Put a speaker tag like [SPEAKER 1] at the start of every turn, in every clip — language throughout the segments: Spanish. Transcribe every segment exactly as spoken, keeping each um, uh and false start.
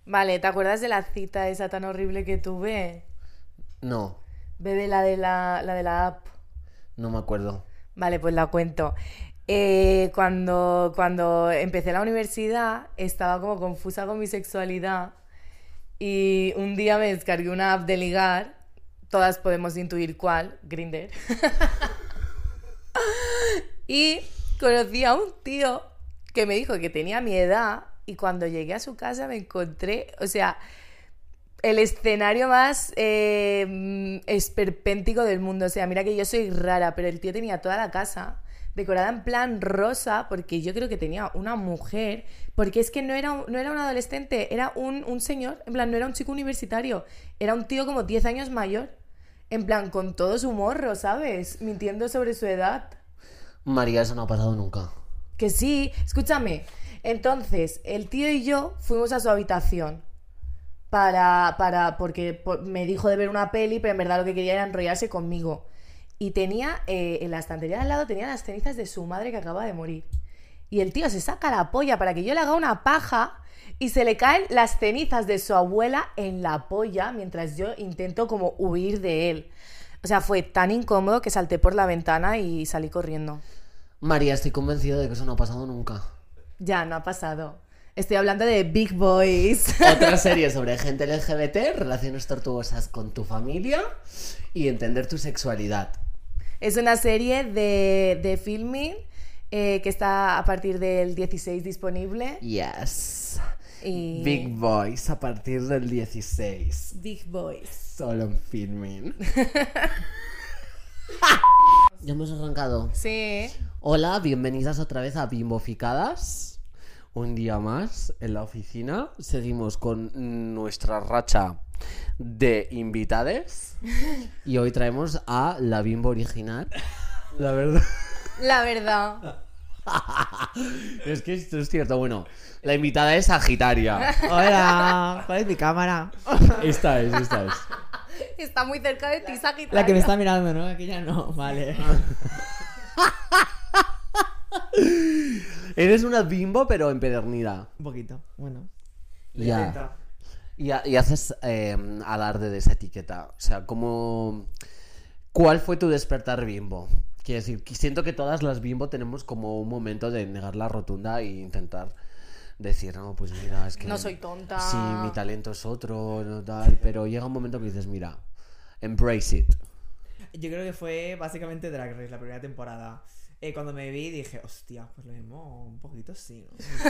[SPEAKER 1] Vale, ¿te acuerdas de la cita esa tan horrible que tuve?
[SPEAKER 2] No,
[SPEAKER 1] Bebe, la de la, la de la app.
[SPEAKER 2] no me acuerdo.
[SPEAKER 1] Vale, pues la cuento. Eh, cuando, cuando empecé la universidad estaba como confusa con mi sexualidad y un día me descargué una app de ligar, todas podemos intuir cuál, Grindr, y conocí a un tío que me dijo que tenía mi edad y cuando llegué a su casa me encontré, o sea, el escenario más eh, esperpéntico del mundo. O sea, mira que yo soy rara, pero el tío tenía toda la casa decorada en plan rosa, porque yo creo que tenía una mujer, porque es que no era un, no era un adolescente, era un, un señor, en plan, no era un chico universitario, era un tío como diez años mayor, en plan, con todo su morro, ¿sabes? Mintiendo sobre su edad.
[SPEAKER 2] María, eso no ha pasado nunca.
[SPEAKER 1] Que sí, escúchame. Entonces, el tío y yo fuimos a su habitación para, para, porque por- me dijo de ver una peli, pero en verdad lo que quería era enrollarse conmigo. Y tenía, eh, en la estantería de al lado, tenía las cenizas de su madre que acaba de morir. Y el tío se saca la polla para que yo le haga una paja y se le caen las cenizas de su abuela en la polla mientras yo intento como huir de él. O sea, fue tan incómodo que salté por la ventana y salí corriendo.
[SPEAKER 2] María, estoy convencido de que eso no ha pasado nunca.
[SPEAKER 1] Ya, no ha pasado. Estoy hablando de Big Boys.
[SPEAKER 2] Otra serie sobre gente L G B T, relaciones tortuosas con tu familia y entender tu sexualidad.
[SPEAKER 1] Es una serie de, de filming eh, que está a partir del dieciséis disponible.
[SPEAKER 2] Yes.
[SPEAKER 1] Y...
[SPEAKER 2] Big Boys a partir del dieciséis.
[SPEAKER 1] Big Boys.
[SPEAKER 2] Solo en filming. Ya hemos arrancado.
[SPEAKER 1] Sí.
[SPEAKER 2] Hola, bienvenidas otra vez a Bimboficadas. Un día más en la oficina. Seguimos con nuestra racha de invitades. Y hoy traemos a la Bimbo original. La verdad.
[SPEAKER 1] La verdad.
[SPEAKER 2] Es que esto es cierto. Bueno, la invitada es Sagitaria.
[SPEAKER 3] Hola, ¿cuál es mi cámara?
[SPEAKER 2] Esta es, esta es.
[SPEAKER 1] Está muy cerca de ti, Sagitario.
[SPEAKER 3] La que me está mirando, ¿no? Aquella no, vale.
[SPEAKER 2] Eres una bimbo, pero empedernida.
[SPEAKER 3] Un poquito, bueno.
[SPEAKER 2] Ya. Y, ha- y haces eh, alarde de esa etiqueta. O sea, ¿cómo... ¿Cuál fue tu despertar bimbo? Quiero decir, que siento que todas las bimbo tenemos como un momento de negar la rotunda e intentar decir, no, pues mira, es que...
[SPEAKER 1] No soy tonta.
[SPEAKER 2] Sí, mi talento es otro, no tal... Pero llega un momento que dices, mira, embrace it.
[SPEAKER 3] Yo creo que fue básicamente Drag Race, la primera temporada. Eh, cuando me vi dije, hostia, pues lo mismo, un poquito sí,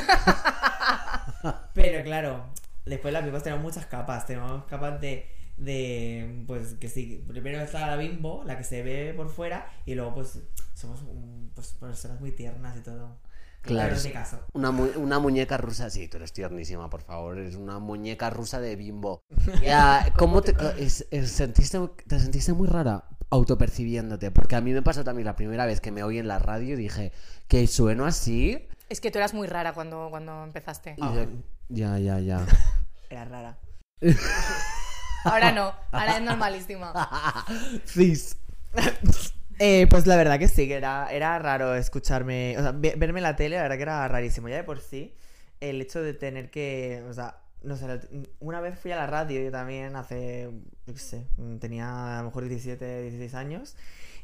[SPEAKER 3] ¿no? Pero claro, después las bimbo tenemos muchas capas. Tenemos capas de, de, pues que sí, primero está la bimbo, la que se ve por fuera, y luego pues somos un- pues, personas muy tiernas y todo.
[SPEAKER 2] Claro,
[SPEAKER 3] En
[SPEAKER 2] sí.
[SPEAKER 3] mi caso.
[SPEAKER 2] Una, mu- una muñeca rusa, sí, tú eres tiernísima, por favor, eres una muñeca rusa de bimbo. Ya, ¿cómo te, es- es- sentiste, te sentiste muy rara autopercibiéndote? Porque a mí me pasó también la primera vez que me oí en la radio y dije, ¿que sueno así?
[SPEAKER 1] Es que tú eras muy rara cuando, cuando empezaste.
[SPEAKER 2] Y dije, ya, ya, ya.
[SPEAKER 3] Era rara.
[SPEAKER 1] Ahora no, ahora es normalísima.
[SPEAKER 2] Cis.
[SPEAKER 3] Eh, pues la verdad que sí, que era, era raro escucharme, o sea, ve- verme en la tele, la verdad que era rarísimo. Ya de por sí, el hecho de tener que, o sea, no sé, una vez fui a la radio yo también hace, yo qué sé, tenía a lo mejor diecisiete, dieciséis años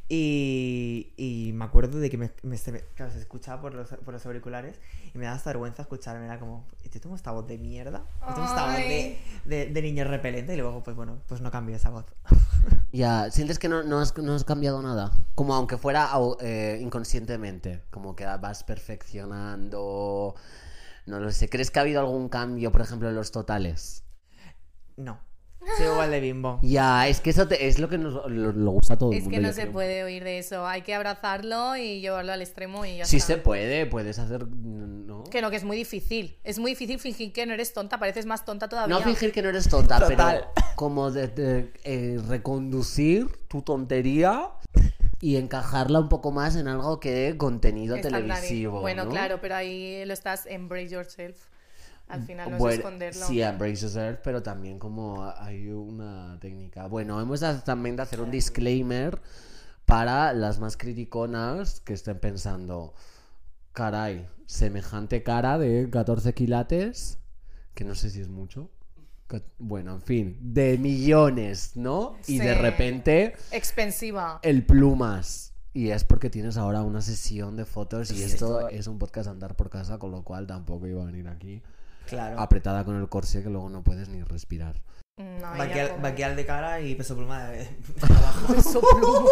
[SPEAKER 3] y, y me acuerdo de que me, me- se, me- claro, se escuchaba por los, por los auriculares y me daba hasta vergüenza escucharme, era como, ¿yo tengo esta voz de mierda? ¿Yo tengo esta voz de,
[SPEAKER 1] Ay.
[SPEAKER 3] de, de niño repelente? Y luego, pues bueno, pues no cambié esa voz.
[SPEAKER 2] Ya, ¿sientes que no, no, has, no has cambiado nada? Como aunque fuera au- eh, inconscientemente, como que vas perfeccionando, no lo sé. ¿Crees que ha habido algún cambio, por ejemplo, en los totales?
[SPEAKER 3] No, soy igual de bimbo.
[SPEAKER 2] Ya, es que eso te- es lo que nos lo, lo gusta a todo el
[SPEAKER 1] Es
[SPEAKER 2] mundo.
[SPEAKER 1] que no
[SPEAKER 2] yo
[SPEAKER 1] se
[SPEAKER 2] creo.
[SPEAKER 1] puede oír de eso. Hay que abrazarlo y llevarlo al extremo y ya
[SPEAKER 2] Sí
[SPEAKER 1] está.
[SPEAKER 2] se puede, puedes hacer, ¿no?
[SPEAKER 1] Que no, que es muy difícil. Es muy difícil fingir que no eres tonta. Pareces más tonta todavía.
[SPEAKER 2] No fingir que no eres tonta,
[SPEAKER 3] Total.
[SPEAKER 2] pero como de, de, eh, reconducir tu tontería y encajarla un poco más en algo que contenido
[SPEAKER 1] Estándar.
[SPEAKER 2] televisivo.
[SPEAKER 1] Bueno,
[SPEAKER 2] ¿no?
[SPEAKER 1] claro, pero ahí lo estás embrace yourself. Al final no
[SPEAKER 2] Bueno,
[SPEAKER 1] es esconderlo.
[SPEAKER 2] sí, embrace yourself, pero también como hay una técnica. Bueno, hemos de- también de hacer un disclaimer para las más criticonas que estén pensando, caray, semejante cara de catorce quilates, que no sé si es mucho. bueno, en fin, de millones, ¿no? Y
[SPEAKER 1] Sí.
[SPEAKER 2] de repente
[SPEAKER 1] Expensiva.
[SPEAKER 2] el plumas. Y es porque tienes ahora una sesión de fotos y
[SPEAKER 3] Sí.
[SPEAKER 2] esto es un podcast andar por casa, con lo cual tampoco iba a venir aquí
[SPEAKER 3] Claro.
[SPEAKER 2] apretada con el corsé que luego no puedes ni respirar.
[SPEAKER 1] No,
[SPEAKER 3] Baqueal,
[SPEAKER 1] ella como-
[SPEAKER 3] baqueal de cara y peso pluma de, de abajo.
[SPEAKER 1] Peso pluma.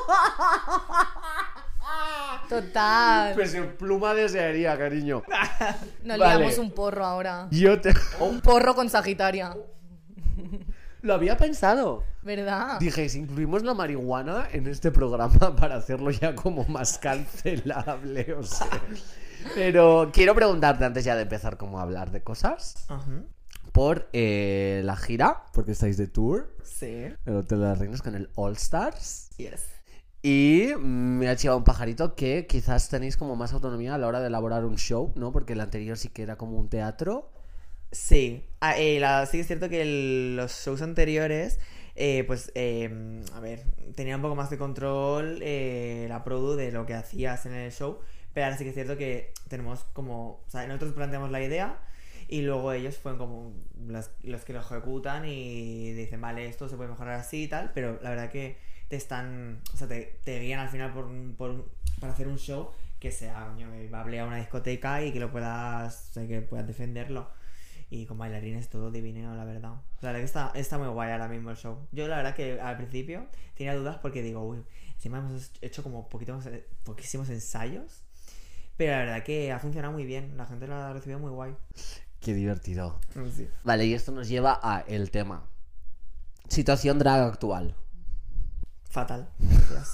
[SPEAKER 1] Total.
[SPEAKER 2] Pues en pluma desearía, cariño.
[SPEAKER 1] Nos
[SPEAKER 2] Vale.
[SPEAKER 1] liamos un porro ahora.
[SPEAKER 2] Yo te...
[SPEAKER 1] Un porro con Sagitaria.
[SPEAKER 2] Lo había pensado.
[SPEAKER 1] ¿Verdad?
[SPEAKER 2] Dije, si incluimos la marihuana en este programa para hacerlo ya como más cancelable, o sea. Pero quiero preguntarte antes ya de empezar como a hablar de cosas.
[SPEAKER 3] Ajá.
[SPEAKER 2] Por eh, la gira, porque estáis de tour,
[SPEAKER 3] Sí.
[SPEAKER 2] el Hotel de las Reinas con el All Stars.
[SPEAKER 3] Yes.
[SPEAKER 2] Y me ha chivado un pajarito que quizás tenéis como más autonomía a la hora de elaborar un show, ¿no? Porque el anterior sí que era como un teatro.
[SPEAKER 3] Sí. Ah, eh, la- sí que es cierto que el- los shows anteriores, eh, pues, eh, a ver, tenía un poco más de control eh, la produ de lo que hacías en el show, pero ahora sí que es cierto que tenemos como, o sea, nosotros planteamos la idea y luego ellos fueron como los, los que lo ejecutan y dicen, vale, esto se puede mejorar así y tal, pero la verdad que te están, o sea, te, te guían al final por, un- por un- para hacer un show que sea, coño, viable a una discoteca y que lo puedas, o sea, que puedas defenderlo. Y con bailarines todo divino, la verdad. La verdad que está, está muy guay ahora mismo el show. Yo la verdad que al principio tenía dudas porque digo, uy, encima hemos hecho como poquitos, poquísimos ensayos. Pero la verdad que ha funcionado muy bien. La gente lo ha recibido muy guay.
[SPEAKER 2] Qué divertido.
[SPEAKER 3] Sí.
[SPEAKER 2] Vale, y esto nos lleva a el tema. Situación drag actual.
[SPEAKER 3] Fatal. Gracias.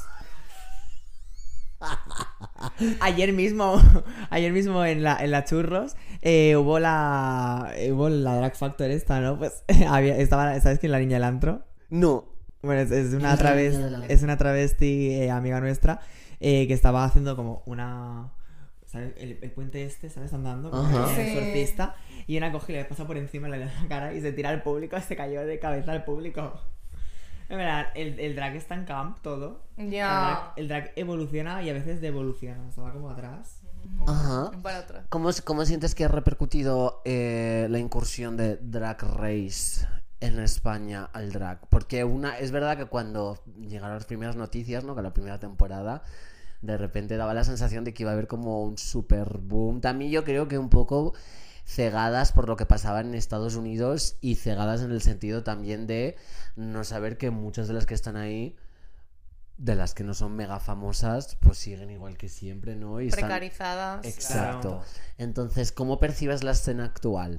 [SPEAKER 3] Ayer mismo, ayer mismo en la, en la Churros, eh, hubo la hubo la Drag Factor esta, ¿no? Pues había, estaba, ¿sabes quién es la niña del antro?
[SPEAKER 2] No.
[SPEAKER 3] Bueno, es, es una
[SPEAKER 2] La
[SPEAKER 3] travesti,
[SPEAKER 2] niña del antro.
[SPEAKER 3] es una travesti eh, amiga nuestra eh, que estaba haciendo como una, ¿sabes? El, el puente este, ¿sabes? Andando como
[SPEAKER 2] Ajá.
[SPEAKER 3] el
[SPEAKER 1] Sí.
[SPEAKER 3] exorcista y una coge y le pasa por encima le da la cara y se tira al público y se cayó de cabeza al público. En verdad, el, el drag es tan camp todo.
[SPEAKER 1] Ya.
[SPEAKER 3] El drag, el drag evoluciona y a veces devoluciona. Se va como atrás.
[SPEAKER 2] Ajá.
[SPEAKER 1] Para atrás.
[SPEAKER 2] ¿Cómo, cómo sientes que ha repercutido eh, la incursión de Drag Race en España al drag? Porque una es verdad que cuando llegaron las primeras noticias, ¿no? Que la primera temporada, de repente daba la sensación de que iba a haber como un super boom. También yo creo que un poco cegadas por lo que pasaba en Estados Unidos y cegadas en el sentido también de no saber que muchas de las que están ahí, de las que no son mega famosas, pues siguen igual que siempre, ¿no? Y están...
[SPEAKER 1] Precarizadas.
[SPEAKER 2] Exacto.
[SPEAKER 3] Claro.
[SPEAKER 2] Entonces, ¿cómo percibes la escena actual?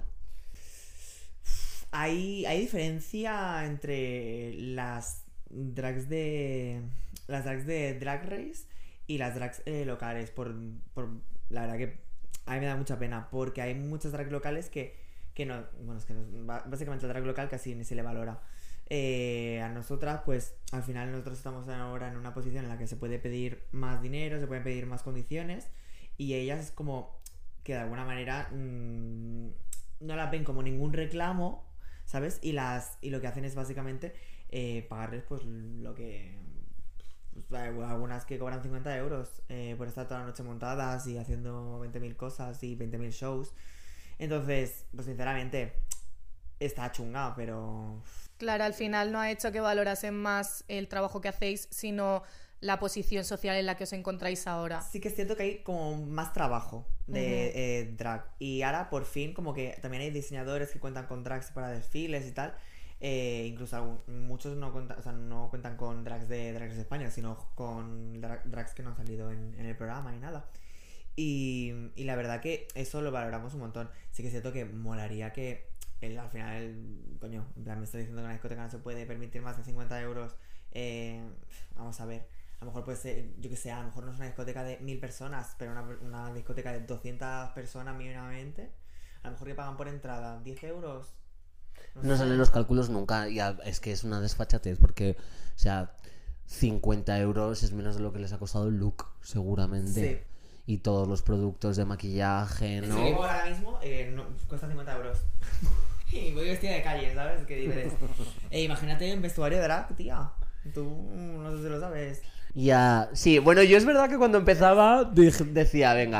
[SPEAKER 3] Hay, hay diferencia entre las drags de. Las drags de Drag Race y las drags eh, locales. Por, por. La verdad que a mí me da mucha pena. Porque hay muchas drags locales que. Que no. Bueno, es que no, básicamente el drag local casi ni se le valora. Eh, a nosotras, pues al final nosotros estamos ahora en una posición en la que se puede pedir más dinero, se pueden pedir más condiciones. Y ellas es como que de alguna manera mmm, no las ven como ningún reclamo, ¿sabes? Y las y lo que hacen es básicamente eh, pagarles pues lo que... Pues, algunas que cobran cincuenta euros eh, por estar toda la noche montadas y haciendo veinte mil cosas y veinte mil shows. Entonces, pues sinceramente, está chunga, pero...
[SPEAKER 1] Claro, al final no ha hecho que valorasen más el trabajo que hacéis, sino la posición social en la que os encontráis ahora.
[SPEAKER 3] Sí que es cierto que hay como más trabajo de
[SPEAKER 1] Ujú.
[SPEAKER 3] eh, drag. Y ahora por fin como que también hay diseñadores que cuentan con drags para desfiles y tal. Eh, incluso algún- muchos no cuentan, o sea, no cuentan con drags de Drags de España, sino con dra- drags que no han salido en, en el programa ni nada. Y, y la verdad que eso lo valoramos un montón. Sí que es cierto que molaría que el, al final, el, coño, en plan me estoy diciendo que una discoteca no se puede permitir más de cincuenta euros. Eh, vamos a ver. A lo mejor puede ser, yo que sé, a lo mejor no es una discoteca de mil personas, pero una, una discoteca de doscientas personas mínimamente. A lo mejor que pagan por entrada diez euros.
[SPEAKER 2] No
[SPEAKER 3] sé.
[SPEAKER 2] salen los cálculos nunca, ya es que es una desfachatez, porque, o sea, cincuenta euros es menos de lo que les ha costado el look, seguramente.
[SPEAKER 3] Sí.
[SPEAKER 2] Y todos los productos de maquillaje, ¿no?
[SPEAKER 3] Sí, ahora mismo eh, no, cuesta cincuenta euros. Y voy vestida de calle, ¿sabes? ¿Qué dices? Eh, imagínate un vestuario de drag, tía. Tú no sé si lo sabes.
[SPEAKER 2] Ya, sí, bueno, yo es verdad que cuando empezaba dije- decía, venga,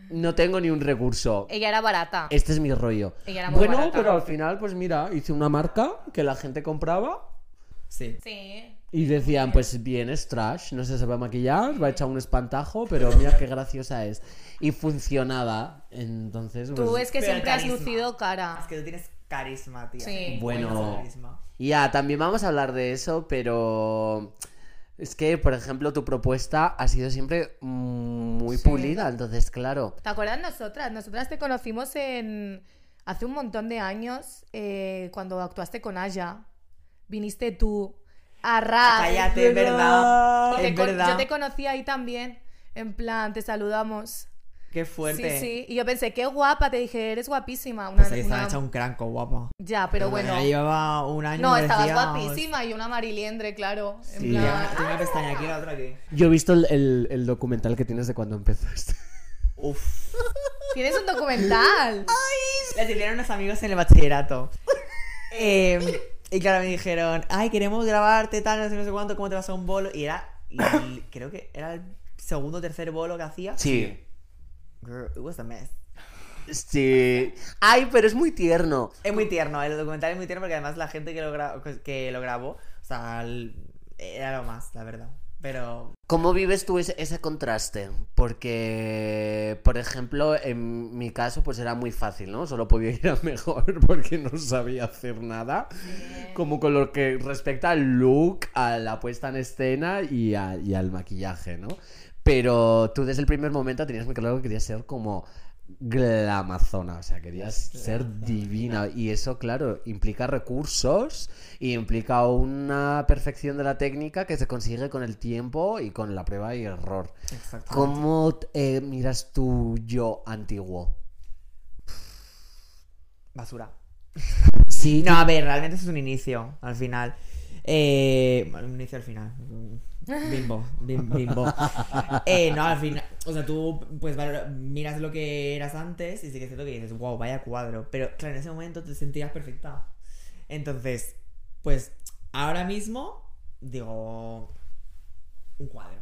[SPEAKER 2] no tengo ni un recurso.
[SPEAKER 1] Ella era barata.
[SPEAKER 2] Este es mi rollo.
[SPEAKER 1] Ella era muy
[SPEAKER 2] Bueno,
[SPEAKER 1] barata.
[SPEAKER 2] pero al final, pues mira, hice una marca que la gente compraba
[SPEAKER 3] Sí.
[SPEAKER 1] Sí.
[SPEAKER 2] y decían, pues bien, es trash, no se sabe maquillar, va a echar un espantajo, pero mira qué graciosa es. Y funcionaba. Entonces,
[SPEAKER 1] Tú
[SPEAKER 2] pues,
[SPEAKER 1] es que
[SPEAKER 3] Pero
[SPEAKER 1] siempre has
[SPEAKER 3] carisma.
[SPEAKER 1] lucido cara.
[SPEAKER 3] Es que tú tienes carisma, tía.
[SPEAKER 1] Sí.
[SPEAKER 2] Bueno.
[SPEAKER 3] Buenas carisma.
[SPEAKER 2] ya, también vamos a hablar de eso, pero es que, por ejemplo, tu propuesta ha sido siempre mm, muy
[SPEAKER 1] Sí.
[SPEAKER 2] pulida, entonces, claro.
[SPEAKER 1] ¿Te acuerdas nosotras? Nosotras te conocimos en hace un montón de años eh, cuando actuaste con Aya. Viniste tú a Ras.
[SPEAKER 3] Cállate, es verdad.
[SPEAKER 1] Y te
[SPEAKER 3] Es
[SPEAKER 1] con-
[SPEAKER 3] verdad.
[SPEAKER 1] Yo te conocí ahí también. En plan, te saludamos.
[SPEAKER 3] Qué fuerte.
[SPEAKER 1] Sí, sí. Y yo pensé, qué guapa. Te dije, eres guapísima. Una,
[SPEAKER 3] Pues ahí estaba
[SPEAKER 1] una-
[SPEAKER 3] hecha un cranco, guapa.
[SPEAKER 1] Ya, pero bueno.
[SPEAKER 3] Ya llevaba un año.
[SPEAKER 1] No,
[SPEAKER 3] me
[SPEAKER 1] estabas
[SPEAKER 3] decía,
[SPEAKER 1] guapísima y una mariliendre, claro. En
[SPEAKER 2] Sí.
[SPEAKER 1] plan,
[SPEAKER 3] Tengo una pestaña aquí, la otra aquí.
[SPEAKER 2] Yo he visto el, el- el documental que tienes de cuando empezaste.
[SPEAKER 3] Uf.
[SPEAKER 1] tienes un documental.
[SPEAKER 3] Les hicieron unos amigos en el bachillerato. Eh, y claro, me dijeron, ay, queremos grabarte tal, no sé, no sé cuánto, cómo te vas a un bolo. Y era, y creo que era el segundo o tercer bolo que hacía.
[SPEAKER 2] Sí.
[SPEAKER 3] Girl, it was a mess.
[SPEAKER 2] Sí. Ay, pero es muy tierno.
[SPEAKER 3] Es muy tierno, el documental es muy tierno porque además la gente que lo, gra- que lo grabó, o sea, el- era lo más, la verdad. Pero
[SPEAKER 2] ¿Cómo vives tú ese, ese contraste? Porque, por ejemplo, en mi caso, pues era muy fácil, ¿no? Solo podía ir a mejor porque no sabía hacer nada. Como con lo que respecta al look, a la puesta en escena y, a- y al maquillaje, ¿no? Pero tú desde el primer momento tenías muy claro que querías ser como glamazona, o sea, querías ser divina. Y eso, claro, implica recursos y implica una perfección de la técnica que se consigue con el tiempo y con la prueba y error.
[SPEAKER 3] exactamente.
[SPEAKER 2] ¿Cómo eh, miras tu yo antiguo?
[SPEAKER 3] Basura.
[SPEAKER 2] Sí,
[SPEAKER 3] No, a ver, realmente eso es un inicio, al final. Eh, bueno, un inicio al final. Bimbo, bim- bimbo. Eh, no, al final, o sea, tú pues valora- miras lo que eras antes y sí que es cierto que dices, wow, vaya cuadro. Pero claro, en ese momento te sentías perfecta. Entonces, pues ahora mismo digo, un cuadro.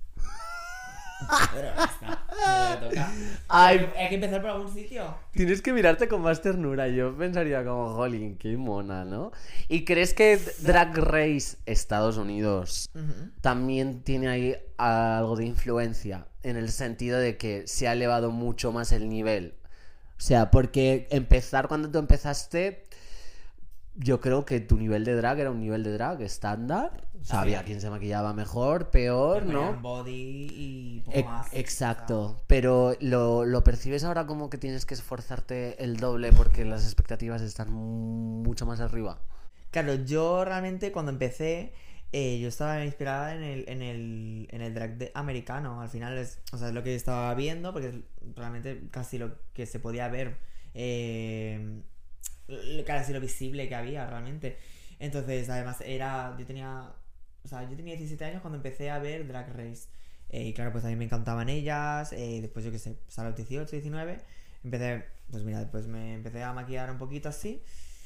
[SPEAKER 3] Un cuadro, ya está. Me toca.
[SPEAKER 2] Ay,
[SPEAKER 3] Hay que empezar por algún sitio.
[SPEAKER 2] tienes que mirarte con más ternura. Yo pensaría como, jolín, qué mona, ¿no? ¿Y crees que Drag Race Estados Unidos
[SPEAKER 3] Ujú.
[SPEAKER 2] también tiene ahí algo de influencia? En el sentido de que se ha elevado mucho más el nivel. O sea, porque empezar cuando tú empezaste, yo creo que tu nivel de drag era un nivel de drag estándar. O sea, había quien se maquillaba mejor, peor,
[SPEAKER 3] Me ponían
[SPEAKER 2] ¿no?
[SPEAKER 3] body y poco
[SPEAKER 2] Ex-
[SPEAKER 3] más.
[SPEAKER 2] Exacto, pero lo, lo percibes ahora como que tienes que esforzarte el doble porque las expectativas están mucho más arriba.
[SPEAKER 3] Claro, yo realmente cuando empecé, eh, yo estaba inspirada en el, en el, en el drag de- americano. Al final es, o sea, es lo que estaba viendo, porque es realmente casi lo que se podía ver, eh, l- casi lo visible que había realmente. Entonces, además, era, yo tenía, o sea, yo tenía diecisiete años cuando empecé a ver Drag Race. Eh, y claro, pues a mí me encantaban ellas. Eh, después, yo qué sé, pues a los dieciocho, diecinueve, empecé, pues mira, después me empecé a maquillar un poquito así.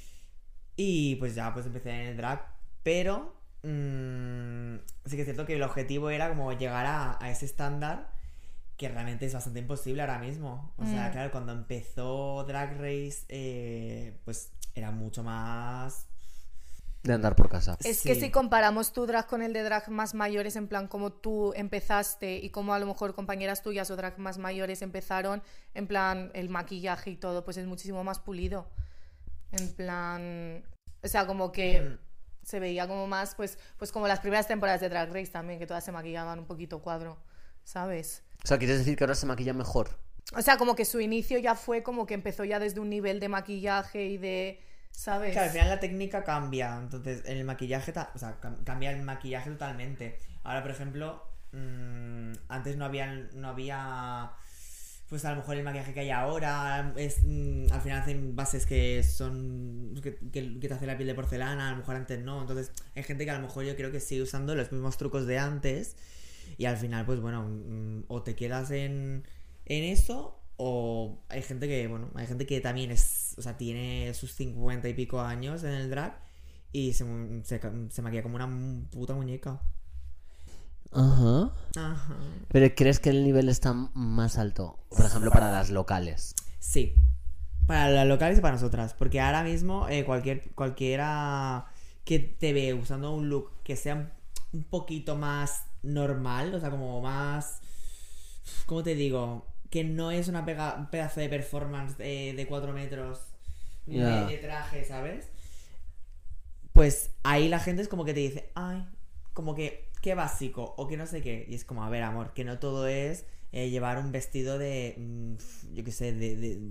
[SPEAKER 3] Y pues ya, pues empecé en el drag. Pero mm, sí que es cierto que el objetivo era como llegar a, a ese estándar que realmente es bastante imposible ahora mismo. O sea,
[SPEAKER 1] Mm.
[SPEAKER 3] claro, cuando empezó Drag Race, eh, pues era mucho más...
[SPEAKER 2] De andar por casa.
[SPEAKER 1] Es
[SPEAKER 3] Sí.
[SPEAKER 1] que si comparamos tu drag con el de drag más mayores, en plan como tú empezaste y como a lo mejor compañeras tuyas o drag más mayores empezaron, en plan el maquillaje y todo, pues es muchísimo más pulido. En plan, o sea, como que
[SPEAKER 3] Mm.
[SPEAKER 1] se veía como más, pues, pues como las primeras temporadas de Drag Race también, que todas se maquillaban un poquito cuadro, ¿sabes?
[SPEAKER 2] O sea, ¿quieres decir que ahora se maquilla mejor?
[SPEAKER 1] O sea, como que su inicio ya fue como que empezó ya desde un nivel de maquillaje y de, ¿sabes?
[SPEAKER 3] Claro, al final la técnica cambia. Entonces, en el maquillaje, ta- o sea, cam- cambia el maquillaje totalmente. Ahora, por ejemplo, mmm, antes no había, no había, pues a lo mejor el maquillaje que hay ahora. Es, mm, al final hacen bases que son, que, que- que te hace la piel de porcelana, a lo mejor antes no. Entonces, hay gente que a lo mejor yo creo que sigue usando los mismos trucos de antes. Y al final, pues bueno, mm, o te quedas en, en eso. O hay gente que, bueno, hay gente que también es, o sea, tiene sus cincuenta y pico años en el drag y se, se, se maquilla como una puta muñeca.
[SPEAKER 2] Ajá.
[SPEAKER 3] Ajá.
[SPEAKER 2] ¿Pero crees que el nivel está más alto? Por ejemplo, para las locales.
[SPEAKER 3] Sí. Para las locales y para nosotras. Porque ahora mismo eh, cualquier cualquiera que te ve usando un look que sea un poquito más normal, o sea, como más... ¿Cómo te digo? Que no es una pega, un pedazo de performance de, de cuatro metros
[SPEAKER 2] Yeah.
[SPEAKER 3] de, de traje, ¿sabes? Pues ahí la gente es como que te dice, ay, como que qué básico o que no sé qué. Y es como, a ver, amor, que no todo es eh, llevar un vestido de, mm, yo qué sé, de, de,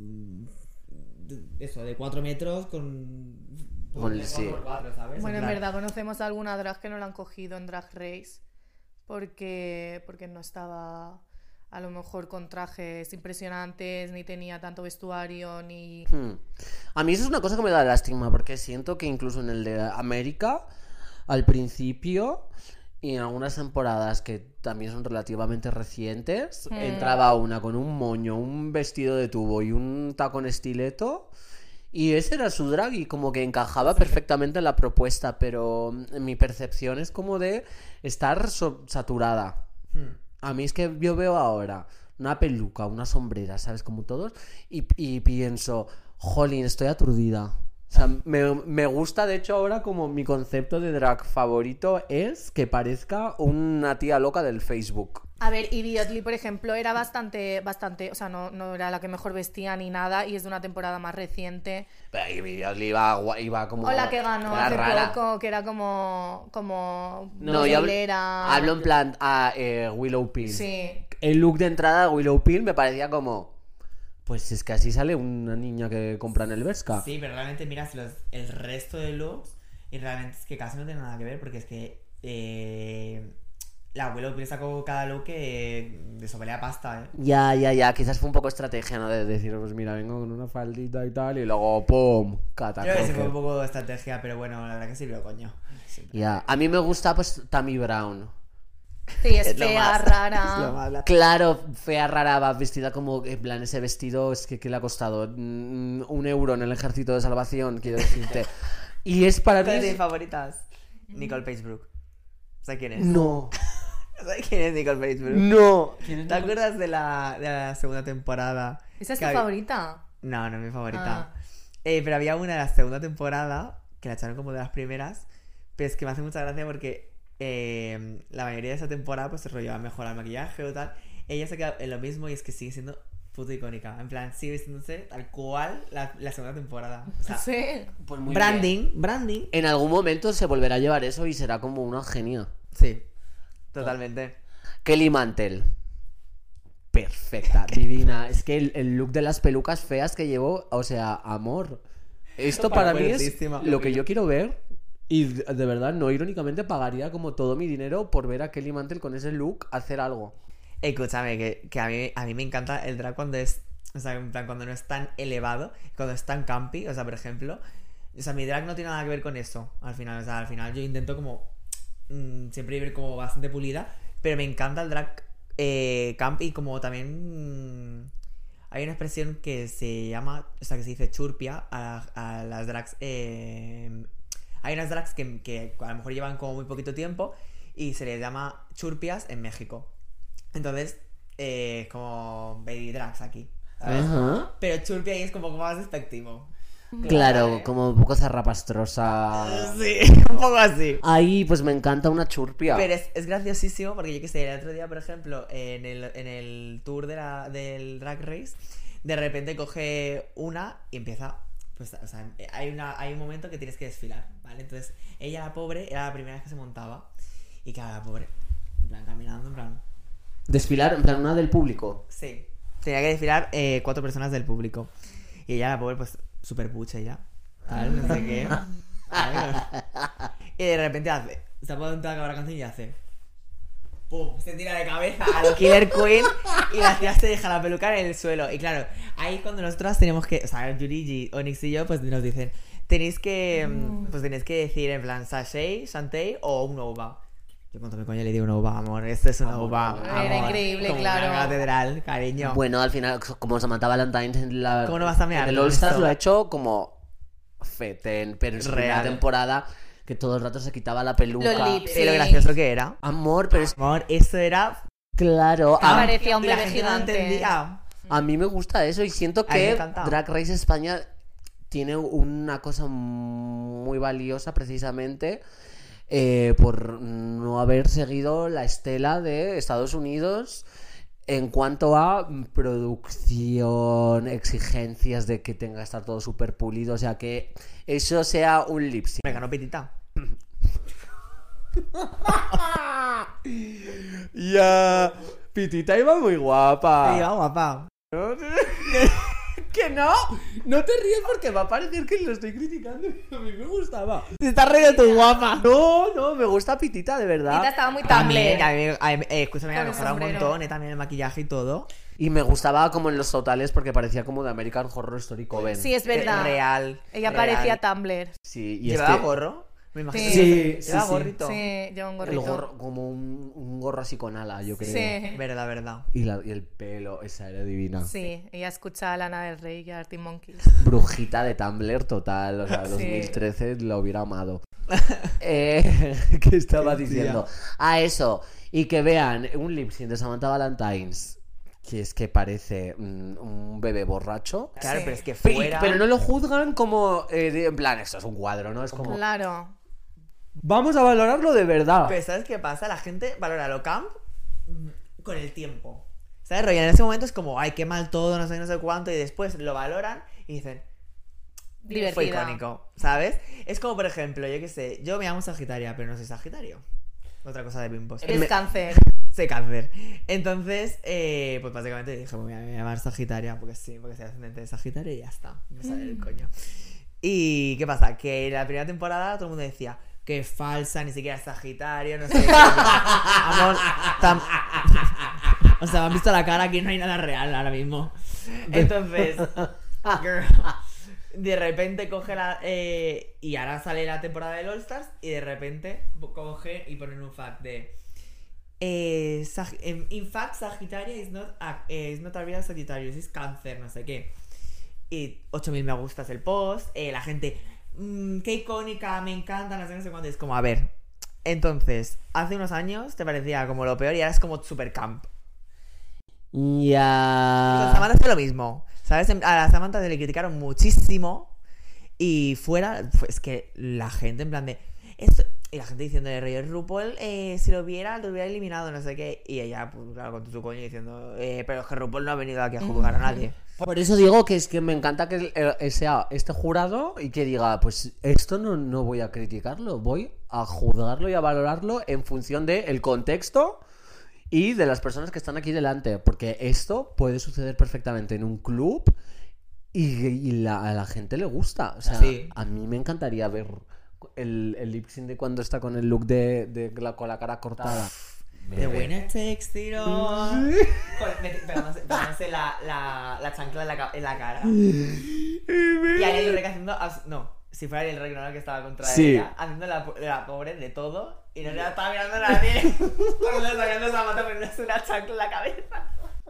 [SPEAKER 3] de- eso, de cuatro metros con...
[SPEAKER 2] Con-
[SPEAKER 3] de
[SPEAKER 2] sí.
[SPEAKER 3] cuatro por cuatro, ¿sabes?
[SPEAKER 1] Bueno, en
[SPEAKER 3] plan,
[SPEAKER 1] verdad conocemos a alguna drag que no la han cogido en Drag Race porque, porque no estaba a lo mejor con trajes impresionantes, ni tenía tanto vestuario, ni...
[SPEAKER 2] Hmm. A mí eso es una cosa que me da lástima, porque siento que incluso en el de América, al principio, y en algunas temporadas que también son relativamente recientes,
[SPEAKER 1] Hmm.
[SPEAKER 2] entraba una con un moño, un vestido de tubo y un tacón estileto, y ese era su drag y como que encajaba perfectamente en la propuesta, pero mm, mi percepción es como de estar so- saturada.
[SPEAKER 3] hmm.
[SPEAKER 2] A mí es que yo veo ahora una peluca, una sombrera, ¿sabes? Como todos, y, y pienso, jolín, estoy aturdida. O sea, me, me gusta, de hecho, ahora como mi concepto de drag favorito es que parezca una tía loca del Facebook.
[SPEAKER 1] A ver, Idiotly, por ejemplo, era bastante, bastante, o sea, no, no era la que mejor vestía ni nada, y es de una temporada más reciente.
[SPEAKER 2] Pero Idiotly iba, gua- iba como...
[SPEAKER 1] O la que ganó
[SPEAKER 2] era
[SPEAKER 1] hace
[SPEAKER 2] rara.
[SPEAKER 1] poco, que era como, como
[SPEAKER 2] No, yo hablo,
[SPEAKER 1] bailera.
[SPEAKER 2] hablo en plan a eh, Willow Pill.
[SPEAKER 1] Sí.
[SPEAKER 2] El look de entrada de Willow Pill me parecía como... Pues es que así sale una niña que compra en el Bershka.
[SPEAKER 3] Sí, pero realmente miras los, el resto de looks y realmente es que casi no tiene nada que ver porque es que eh, la abuela Pill sacó cada look que de sobrelea pasta, ¿eh?
[SPEAKER 2] Ya, ya, ya. Quizás fue un poco estrategia, ¿no? De decir, pues mira, vengo con una faldita y tal, y luego ¡pum!
[SPEAKER 3] Creo que sí fue un
[SPEAKER 2] Catacoque.
[SPEAKER 3] poco de estrategia, pero bueno, la verdad que sirvió, coño. Sí.
[SPEAKER 2] Ya. A mí me gusta, pues, Tammy Brown.
[SPEAKER 1] Sí, es,
[SPEAKER 3] Es lo
[SPEAKER 1] fea,
[SPEAKER 3] más.
[SPEAKER 1] rara.
[SPEAKER 3] Es lo más, la-
[SPEAKER 2] Claro, fea, rara, va vestida como, en plan, ese vestido, es que, ¿qué le ha costado? Mm, Un euro en el ejército de salvación, quiero decirte. Y es para mí...
[SPEAKER 3] ¿Cuáles de mis favoritas? Nicole Pacebrook. ¿Sabes quién es?
[SPEAKER 2] No,
[SPEAKER 3] ¿Sabes quién es Nicole Pacebrook?
[SPEAKER 2] no.
[SPEAKER 3] ¿Te acuerdas de la, de la segunda temporada?
[SPEAKER 1] ¿Esa es
[SPEAKER 3] Que
[SPEAKER 1] tu
[SPEAKER 3] había-
[SPEAKER 1] favorita?
[SPEAKER 3] No, no es mi favorita.
[SPEAKER 1] Ah.
[SPEAKER 3] Eh, pero había una de la segunda temporada que la echaron como de las primeras. Pero es que me hace mucha gracia porque eh, la mayoría de esa temporada pues se rollaba mejor al maquillaje o tal. Ella se queda en lo mismo y es que sigue siendo puto icónica. En plan, sigue vistiéndose tal cual la, la segunda temporada. O sea,
[SPEAKER 1] Sí.
[SPEAKER 2] Pues muy bien.
[SPEAKER 3] branding, branding.
[SPEAKER 2] En algún momento se volverá a llevar eso y será como una genia.
[SPEAKER 3] Sí, totalmente.
[SPEAKER 2] Kelly Mantel. Perfecta, divina. Es que el, el look de las pelucas feas que llevó, o sea, amor. Esto para mí es
[SPEAKER 3] Fuertísima.
[SPEAKER 2] lo que yo quiero ver. Y de de verdad, no irónicamente, pagaría como todo mi dinero por ver a Kelly Mantel con ese look hacer algo.
[SPEAKER 3] Escúchame, que, que a, mí, a mí me encanta el drag cuando es. O sea, en plan, cuando no es tan elevado, cuando es tan campy. O sea, por ejemplo. O sea, mi drag no tiene nada que ver con eso. Al final, o sea, al final yo intento como. Mmm, siempre ir como bastante pulida. Pero me encanta el drag eh, camp y como también. mmm, hay una expresión que se llama. O sea, que se dice churpia a, a las drags. Eh, hay unas drags que, que a lo mejor llevan como muy poquito tiempo. Y se les llama churpias en México. Entonces, eh, es como baby drags aquí, ¿sabes?
[SPEAKER 2] Ajá.
[SPEAKER 3] Pero churpia ahí es como, como más despectivo.
[SPEAKER 2] Claro, como un poco zarrapastrosa.
[SPEAKER 3] Sí, un poco así.
[SPEAKER 2] Ahí, pues me encanta una churpia.
[SPEAKER 3] Pero es, es graciosísimo porque yo que sé, el otro día, por ejemplo, en el, en el tour de la, del Drag Race, de repente coge una y empieza. Pues, o sea, hay, una, hay un momento que tienes que desfilar, ¿vale? Entonces, ella, la pobre, era la primera vez que se montaba. Y claro, la pobre, en plan, caminando, en plan.
[SPEAKER 2] Desfilar, en plan, una del público.
[SPEAKER 3] Sí. Tenía que desfilar eh, cuatro personas del público. Y ella, la pobre, pues, súper pucha ya. Tal, no sé qué. Y de repente hace. Se ha puesto a acabar la canción y hace. ¡Pum! Se tira de cabeza a lo Killer Queen. Y la tía se deja la peluca en el suelo. Y claro, ahí cuando nosotras tenemos que. O sea, Yurigi, Onyx y yo, pues nos dicen. Tenéis que. Pues tenéis que decir en plan sachet, Shantae o un ova. Yo cuando me coño le digo un ova, amor. Esto es una
[SPEAKER 2] Amor,
[SPEAKER 3] ova.
[SPEAKER 2] amor.
[SPEAKER 3] amor.
[SPEAKER 1] Era increíble,
[SPEAKER 3] Como
[SPEAKER 1] claro.
[SPEAKER 3] Una catedral, cariño.
[SPEAKER 2] Bueno, al final, como Samantha Valentine en la.
[SPEAKER 3] ¿Cómo no vas a mear
[SPEAKER 2] en el
[SPEAKER 3] con
[SPEAKER 2] All Stars
[SPEAKER 3] esto?
[SPEAKER 2] lo ha hecho como feten, pero en su primera
[SPEAKER 3] Real.
[SPEAKER 2] temporada que todo el rato se quitaba la peluca.
[SPEAKER 1] Los lips.
[SPEAKER 3] Y lo
[SPEAKER 1] Sí.
[SPEAKER 3] gracioso que era.
[SPEAKER 2] Amor, pero es
[SPEAKER 3] Amor, eso era...
[SPEAKER 2] claro.
[SPEAKER 1] Ah,
[SPEAKER 2] A,
[SPEAKER 1] parecía un
[SPEAKER 3] y la
[SPEAKER 1] bebé
[SPEAKER 3] gente no
[SPEAKER 1] gigante.
[SPEAKER 3] entendía.
[SPEAKER 2] a mí me gusta eso y siento
[SPEAKER 3] A mí me
[SPEAKER 2] que
[SPEAKER 3] encanta.
[SPEAKER 2] Drag Race España tiene una cosa muy valiosa precisamente eh, por no haber seguido la estela de Estados Unidos en cuanto a producción, exigencias de que tenga que estar todo súper pulido, o sea, que eso sea un lip sync.
[SPEAKER 3] Me ganó Pitita.
[SPEAKER 2] Ya, Pitita iba muy guapa.
[SPEAKER 3] Iba guapa.
[SPEAKER 2] Que no, no te ríes porque va a parecer que lo estoy criticando y a mí me gustaba.
[SPEAKER 3] Te estás riendo tu guapa.
[SPEAKER 2] No, no, me gusta Pitita, de verdad.
[SPEAKER 1] Pitita estaba muy
[SPEAKER 3] También,
[SPEAKER 1] Tumblr.
[SPEAKER 3] a mí, a mí- eh, escúchame,
[SPEAKER 1] Con
[SPEAKER 3] me
[SPEAKER 1] el
[SPEAKER 3] mejorado un
[SPEAKER 1] sombrero.
[SPEAKER 3] montón, eh, también el maquillaje y todo.
[SPEAKER 2] Y me gustaba como en los totales porque parecía como de American Horror Story Coven.
[SPEAKER 1] Sí, es verdad.
[SPEAKER 3] Real.
[SPEAKER 1] Ella
[SPEAKER 3] real.
[SPEAKER 1] parecía Tumblr.
[SPEAKER 2] Sí, y
[SPEAKER 3] ¿Llevaba
[SPEAKER 2] este-
[SPEAKER 3] gorro? Me imagino.
[SPEAKER 1] Sí.
[SPEAKER 2] Sí, sí,
[SPEAKER 3] Llevaba
[SPEAKER 2] sí.
[SPEAKER 3] gorrito.
[SPEAKER 1] Sí, lleva un
[SPEAKER 2] el
[SPEAKER 1] gorrito.
[SPEAKER 2] gorro, como un, un gorro así con ala, yo creo.
[SPEAKER 1] Sí.
[SPEAKER 3] Verdad, verdad.
[SPEAKER 2] Y, la- y el pelo, esa era divina.
[SPEAKER 1] Sí, ella escucha a Lana del Rey y a Arctic Monkeys.
[SPEAKER 2] Brujita de Tumblr total, o sea,
[SPEAKER 1] Sí.
[SPEAKER 2] dos mil trece lo hubiera amado. eh, ¿Qué estaba diciendo? A eso, y que vean un lip sync de Samantha Valentines, que es que parece mm, un bebé borracho.
[SPEAKER 3] Claro,
[SPEAKER 1] Sí.
[SPEAKER 3] pero es que
[SPEAKER 2] Pero,
[SPEAKER 3] fuera...
[SPEAKER 2] pero no lo juzgan como, eh, de- en plan, esto es un cuadro, ¿no? Es como,
[SPEAKER 1] Claro.
[SPEAKER 2] vamos a valorarlo de verdad.
[SPEAKER 3] Pero ¿sabes qué pasa? La gente valora lo camp mm, con el tiempo. ¿Sabes? Rollo, en ese momento es como, ay, qué mal todo, no sé, no sé cuánto, y después lo valoran y dicen, fue
[SPEAKER 1] Divertida.
[SPEAKER 3] icónico, ¿sabes? Es como, por ejemplo, yo qué sé, yo me llamo Sagitaria, pero no soy Sagitario. Otra cosa de bimbos.
[SPEAKER 1] Eres
[SPEAKER 2] Me-
[SPEAKER 1] cáncer.
[SPEAKER 3] Soy cáncer. Entonces, eh, pues básicamente dije, me voy a llamar Sagitaria, porque sí, porque soy ascendente de Sagitario y ya está. Me sale el coño. Y, ¿qué pasa? Que en la primera temporada todo el mundo decía, que falsa, ni siquiera es Sagitario, no sé qué. Amor, tam- o sea, me han visto la cara, aquí no hay nada real ahora mismo. Entonces, girl, de repente coge la... eh, y ahora sale la temporada del All Stars y de repente coge y ponen un fact de... Eh, Sag- em, in fact, Sagitaria is not a, eh, is not a real Sagittarius, es cáncer, no sé qué. Y ocho mil me gustas el post, eh, la gente, mmm, qué icónica, me encanta, no sé, no sé cuánto. Es como, a ver, entonces, hace unos años te parecía como lo peor y ahora es como super camp. Con
[SPEAKER 2] Ya.
[SPEAKER 3] Samantha hace lo mismo, ¿sabes? A la Samantha se le criticaron muchísimo y fuera, pues, es que la gente en plan de... Esto, y la gente diciendo de Roger RuPaul, eh, si lo viera, lo hubiera eliminado, no sé qué. Y ella, pues claro, con su coño diciendo, eh, pero es que RuPaul no ha venido aquí a juzgar a nadie.
[SPEAKER 2] Por eso digo que es que me encanta que eh, sea este jurado y que diga, pues esto no, no voy a criticarlo, voy a juzgarlo y a valorarlo en función del contexto y de las personas que están aquí delante, porque esto puede suceder perfectamente en un club y, y la- a la gente le gusta. O sea,
[SPEAKER 3] Sí.
[SPEAKER 2] a mí me encantaría ver el, el lip sync de cuando está con el look de, de la, con la cara cortada.
[SPEAKER 3] The winner takes it all. Con- mete- Pegándose, pegándose la, la, la chancla en la, ca- en la cara. Y Ariel Rey haciendo. as- No, si fuera Ariel Rey, no la que estaba contra
[SPEAKER 2] Sí.
[SPEAKER 3] ella, haciendo la, po- la pobre de todo. Y no le estaba mirando a nadie. Cuando le sacando esa mata poniéndose una chancla en la cabeza.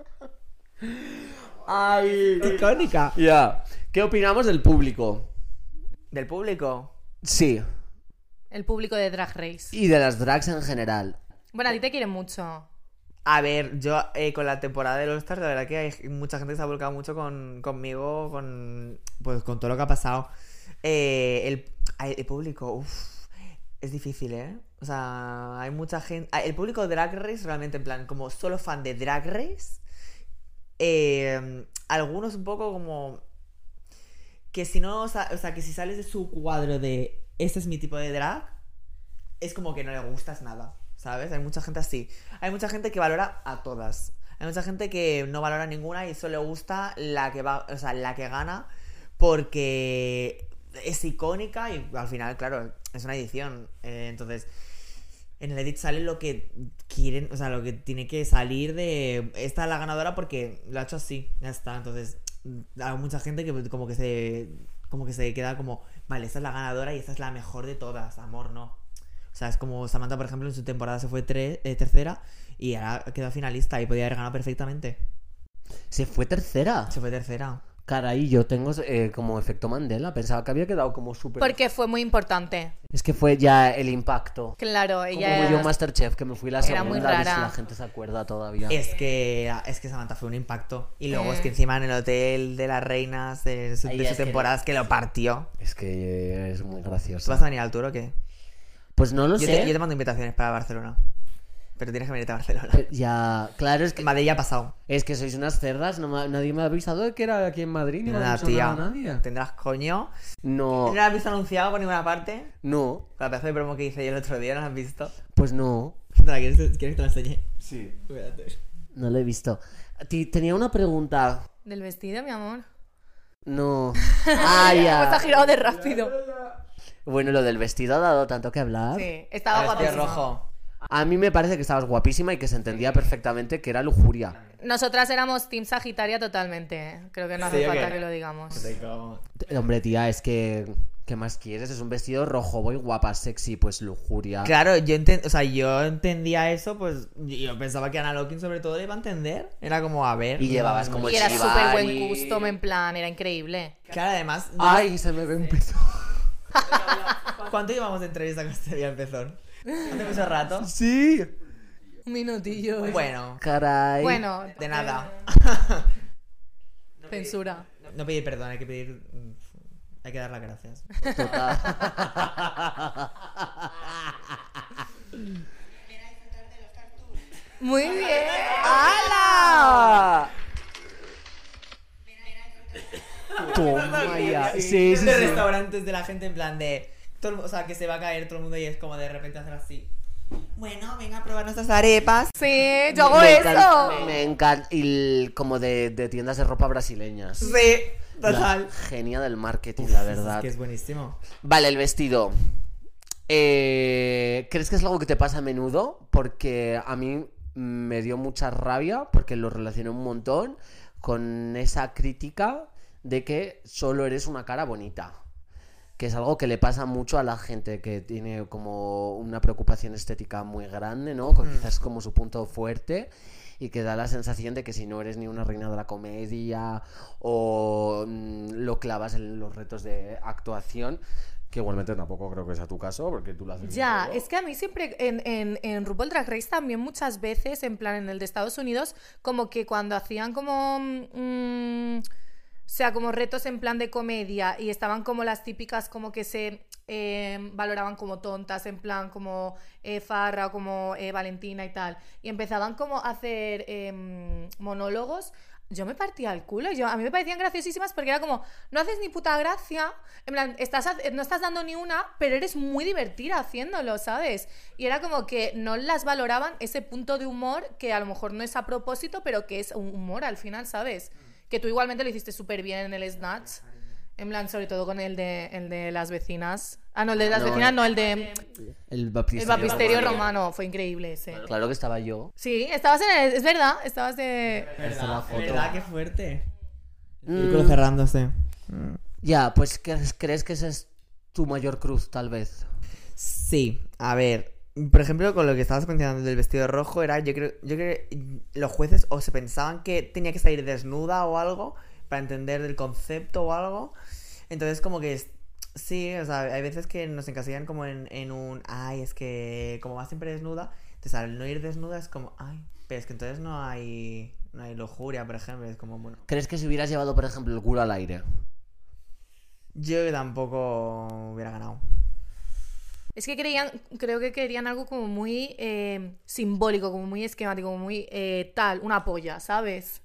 [SPEAKER 2] ¡Ay!
[SPEAKER 3] Icónica.
[SPEAKER 2] Ya. ¿Qué opinamos del público?
[SPEAKER 3] Del público.
[SPEAKER 2] Sí.
[SPEAKER 1] El público de Drag Race.
[SPEAKER 2] Y de las drags en general.
[SPEAKER 1] Bueno, a ti te quieren mucho.
[SPEAKER 3] A ver, yo eh, con la temporada de All Stars, la verdad que hay mucha gente que se ha volcado mucho con, conmigo, con pues con todo lo que ha pasado. Eh, el, ay, el público, uff, es difícil, ¿eh? O sea, hay mucha gente... El público de Drag Race, realmente, en plan, como solo fan de Drag Race, eh, algunos un poco como... Que si no, o sea, o sea, que si sales de su cuadro de este es mi tipo de drag, es como que no le gustas nada, ¿sabes? Hay mucha gente así. Hay mucha gente que valora a todas. Hay mucha gente que no valora ninguna y solo le gusta la que va, o sea, la que gana porque es icónica y al final, claro, es una edición. Eh, entonces, en el edit sale lo que quieren, o sea, lo que tiene que salir de esta es la ganadora porque lo ha hecho así, ya está. Entonces, hay mucha gente que como que se como que se queda como, vale, esta es la ganadora y esta es la mejor de todas, amor, no. O sea, es como Samantha, por ejemplo, en su temporada se fue tre- eh, tercera y ahora quedó finalista y podía haber ganado perfectamente.
[SPEAKER 2] Se fue tercera.
[SPEAKER 3] Se fue tercera.
[SPEAKER 2] Caray, yo tengo eh, como efecto Mandela. Pensaba que había quedado como súper...
[SPEAKER 1] Porque fue muy importante.
[SPEAKER 2] Es que fue ya el impacto.
[SPEAKER 1] Claro,
[SPEAKER 2] Como
[SPEAKER 1] ella
[SPEAKER 2] yo Masterchef, que me fui la
[SPEAKER 1] era
[SPEAKER 2] segunda,
[SPEAKER 1] muy
[SPEAKER 2] a ver si
[SPEAKER 1] rara.
[SPEAKER 2] la gente se acuerda todavía.
[SPEAKER 3] Es que, es que Samantha fue un impacto. Y luego
[SPEAKER 1] Eh.
[SPEAKER 3] es que encima en el hotel de las reinas de su,
[SPEAKER 2] Ahí
[SPEAKER 3] de
[SPEAKER 2] es
[SPEAKER 3] sus
[SPEAKER 2] que
[SPEAKER 3] temporadas que lo partió.
[SPEAKER 2] Es que es muy
[SPEAKER 3] ¿Tú
[SPEAKER 2] gracioso.
[SPEAKER 3] vas a venir al tour o qué?
[SPEAKER 2] Pues no lo
[SPEAKER 3] Yo
[SPEAKER 2] sé.
[SPEAKER 3] te, yo te mando invitaciones para Barcelona. Pero tienes que venirte a Barcelona.
[SPEAKER 2] Eh, Ya, claro, es que
[SPEAKER 3] Madrid ya ha pasado.
[SPEAKER 2] es que sois unas cerdas, no me- nadie me ha avisado de que era aquí en Madrid ni me ha
[SPEAKER 3] Nada,
[SPEAKER 2] avisado
[SPEAKER 3] tía.
[SPEAKER 2] nada nadie.
[SPEAKER 3] Tendrás coño.
[SPEAKER 2] No,
[SPEAKER 3] ¿No lo has visto anunciado por ninguna parte?
[SPEAKER 2] no,
[SPEAKER 3] Con la pedazo de promo que hice yo el otro día, ¿no lo has visto?
[SPEAKER 2] pues no.
[SPEAKER 3] ¿Te la ¿Quieres, ¿Quieres que te la enseñe?
[SPEAKER 2] Sí.
[SPEAKER 3] Cuídate.
[SPEAKER 2] No lo he visto. Ti- Tenía una pregunta.
[SPEAKER 1] Del vestido, mi amor.
[SPEAKER 2] No. Ah,
[SPEAKER 1] Pues
[SPEAKER 2] ya.
[SPEAKER 1] ha girado de rápido.
[SPEAKER 2] Bueno, lo del vestido ha dado tanto que hablar.
[SPEAKER 1] Sí, estaba
[SPEAKER 3] El vestido
[SPEAKER 1] guapísima.
[SPEAKER 3] rojo.
[SPEAKER 2] A mí me parece que estabas guapísima y que se entendía perfectamente que era lujuria.
[SPEAKER 1] Nosotras éramos Team Sagitaria totalmente. Creo que no hace
[SPEAKER 3] Sí, ¿o
[SPEAKER 1] falta
[SPEAKER 3] qué?
[SPEAKER 1] que lo digamos.
[SPEAKER 2] T- Hombre, tía, es que... ¿Qué más quieres? Es un vestido rojo, voy guapa, sexy, pues lujuria.
[SPEAKER 3] Claro, yo, enten- o sea, yo entendía eso, pues yo pensaba que Ana Lokin sobre todo le iba a entender. Era como, a ver.
[SPEAKER 2] Y llevabas
[SPEAKER 3] mm,
[SPEAKER 2] como
[SPEAKER 1] Y era
[SPEAKER 2] Shibari.
[SPEAKER 1] súper buen gusto, en plan, era increíble.
[SPEAKER 3] Claro, además. yo-
[SPEAKER 2] Ay, se me ve un pezón.
[SPEAKER 3] ¿Cuánto llevamos de entrevista con este día pezón? ¿Hace mucho rato?
[SPEAKER 2] Sí.
[SPEAKER 1] Un minutillo.
[SPEAKER 3] Bueno,
[SPEAKER 2] Caray.
[SPEAKER 1] Bueno,
[SPEAKER 3] de nada.
[SPEAKER 1] censura.
[SPEAKER 3] No pedir perdón, hay que pedir. mm, Hay que dar las gracias.
[SPEAKER 2] Total.
[SPEAKER 1] Muy bien.
[SPEAKER 2] ¡Hala! Toma ya. Sí, sí,
[SPEAKER 3] de
[SPEAKER 2] sí.
[SPEAKER 3] restaurantes de la gente en plan de. Todo el mu- o sea, que se va a caer todo el mundo y es como de repente hacer así. Bueno, venga a probar nuestras arepas.
[SPEAKER 1] Sí, yo hago
[SPEAKER 2] Me
[SPEAKER 1] eso.
[SPEAKER 2] encanta, me encanta. Y el- como de, de tiendas de ropa brasileñas.
[SPEAKER 3] Sí,
[SPEAKER 2] La
[SPEAKER 3] total.
[SPEAKER 2] genia del marketing, la verdad.
[SPEAKER 3] Es que es buenísimo.
[SPEAKER 2] Vale, el vestido. Eh, ¿Crees que es algo que te pasa a menudo? Porque a mí me dio mucha rabia, porque lo relacioné un montón con esa crítica de que solo eres una cara bonita. Que es algo que le pasa mucho a la gente que tiene como una preocupación estética muy grande, ¿no? Con quizás como su punto fuerte. Y que da la sensación de que si no eres ni una reina de la comedia o mm, lo clavas en los retos de actuación, que igualmente tampoco creo que sea tu caso, porque tú lo haces
[SPEAKER 1] Ya,
[SPEAKER 2] todo.
[SPEAKER 1] es que a mí siempre en, en, en RuPaul Drag Race también muchas veces, en plan en el de Estados Unidos, como que cuando hacían como... mm, o sea, como retos en plan de comedia y estaban como las típicas como que se eh, valoraban como tontas, en plan como eh, Farra o como eh, Valentina y tal. Y empezaban como a hacer eh, monólogos. Yo me partía el culo. Yo, a mí me parecían graciosísimas porque era como, no haces ni puta gracia, en plan, estás, ha- no estás dando ni una, pero eres muy divertida haciéndolo, ¿sabes? Y era como que no las valoraban ese punto de humor que a lo mejor no es a propósito, pero que es un humor al final, ¿sabes? Que tú igualmente lo hiciste súper bien en el Snatch. En plan, sobre todo con el de, el de las vecinas. Ah, no, el de las
[SPEAKER 2] No,
[SPEAKER 1] vecinas,
[SPEAKER 2] eh.
[SPEAKER 1] no, el de
[SPEAKER 2] El baptisterio,
[SPEAKER 1] el baptisterio
[SPEAKER 2] romano.
[SPEAKER 1] romano. Fue increíble ese.
[SPEAKER 2] Claro que estaba yo.
[SPEAKER 1] Sí, estabas en el... Es verdad, estabas de...
[SPEAKER 2] Esta es la foto.
[SPEAKER 3] ¿Verdad? Qué fuerte.
[SPEAKER 2] Mm,
[SPEAKER 3] El círculo cerrándose.
[SPEAKER 2] ya, pues ¿crees, ¿crees que ese es tu mayor cruz, tal vez?
[SPEAKER 3] Sí, a ver, por ejemplo, con lo que estabas mencionando del vestido rojo, era, yo creo, yo creo que los jueces o se pensaban que tenía que salir desnuda o algo para entender el concepto o algo. Entonces, como que es- sí, o sea, hay veces que nos encasillan como en, en un, ay, es que como va siempre desnuda, entonces al no ir desnuda es como, ay, pero es que entonces no hay, no hay lujuria, por ejemplo, es como, bueno,
[SPEAKER 2] ¿Crees que si hubieras llevado, por ejemplo, el culo al aire?
[SPEAKER 3] yo tampoco hubiera ganado.
[SPEAKER 1] Es que creían, creo que querían algo como muy eh, simbólico, como muy esquemático, como muy eh, tal, una polla, ¿sabes?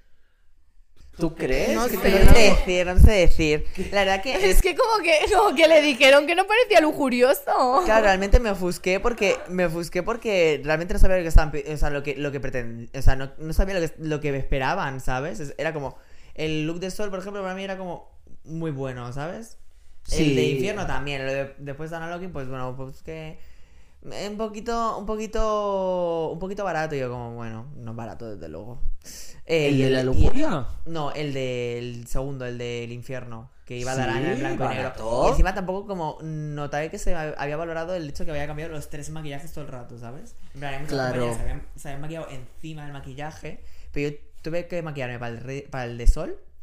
[SPEAKER 2] ¿Tú crees?
[SPEAKER 1] No
[SPEAKER 2] que
[SPEAKER 1] sé.
[SPEAKER 3] No sé decir, no sé decir. La verdad que
[SPEAKER 1] Es que como que, como que le dijeron que no parecía lujurioso.
[SPEAKER 3] claro, realmente me ofusqué porque me ofusqué porque realmente no sabía lo que estaban, pi- o sea, lo que lo que pretend, o sea, no, no sabía lo que lo que esperaban, ¿sabes? Es- Era como el look de Sol, por ejemplo, para mí era como muy bueno, ¿sabes?
[SPEAKER 2] Sí.
[SPEAKER 3] El de Infierno también, lo de- después de Ana Lokin, pues bueno, pues que un poquito un poquito un poquito barato, y yo como, bueno, no es barato desde luego. Eh,
[SPEAKER 2] ¿El
[SPEAKER 3] y
[SPEAKER 2] de la
[SPEAKER 3] y-
[SPEAKER 2] lujuria?
[SPEAKER 3] no, el del segundo, el del infierno, que iba a dar
[SPEAKER 2] Sí,
[SPEAKER 3] Ana en blanco y negro.
[SPEAKER 2] barato.
[SPEAKER 3] Y encima tampoco como notaré que se había valorado el hecho que había cambiado los tres maquillajes todo el rato, ¿sabes? En plan, hay muchas
[SPEAKER 2] Claro.
[SPEAKER 3] compañeras que habían- se habían maquillado encima del maquillaje, pero yo tuve que maquillarme para el, re- para el de Sol,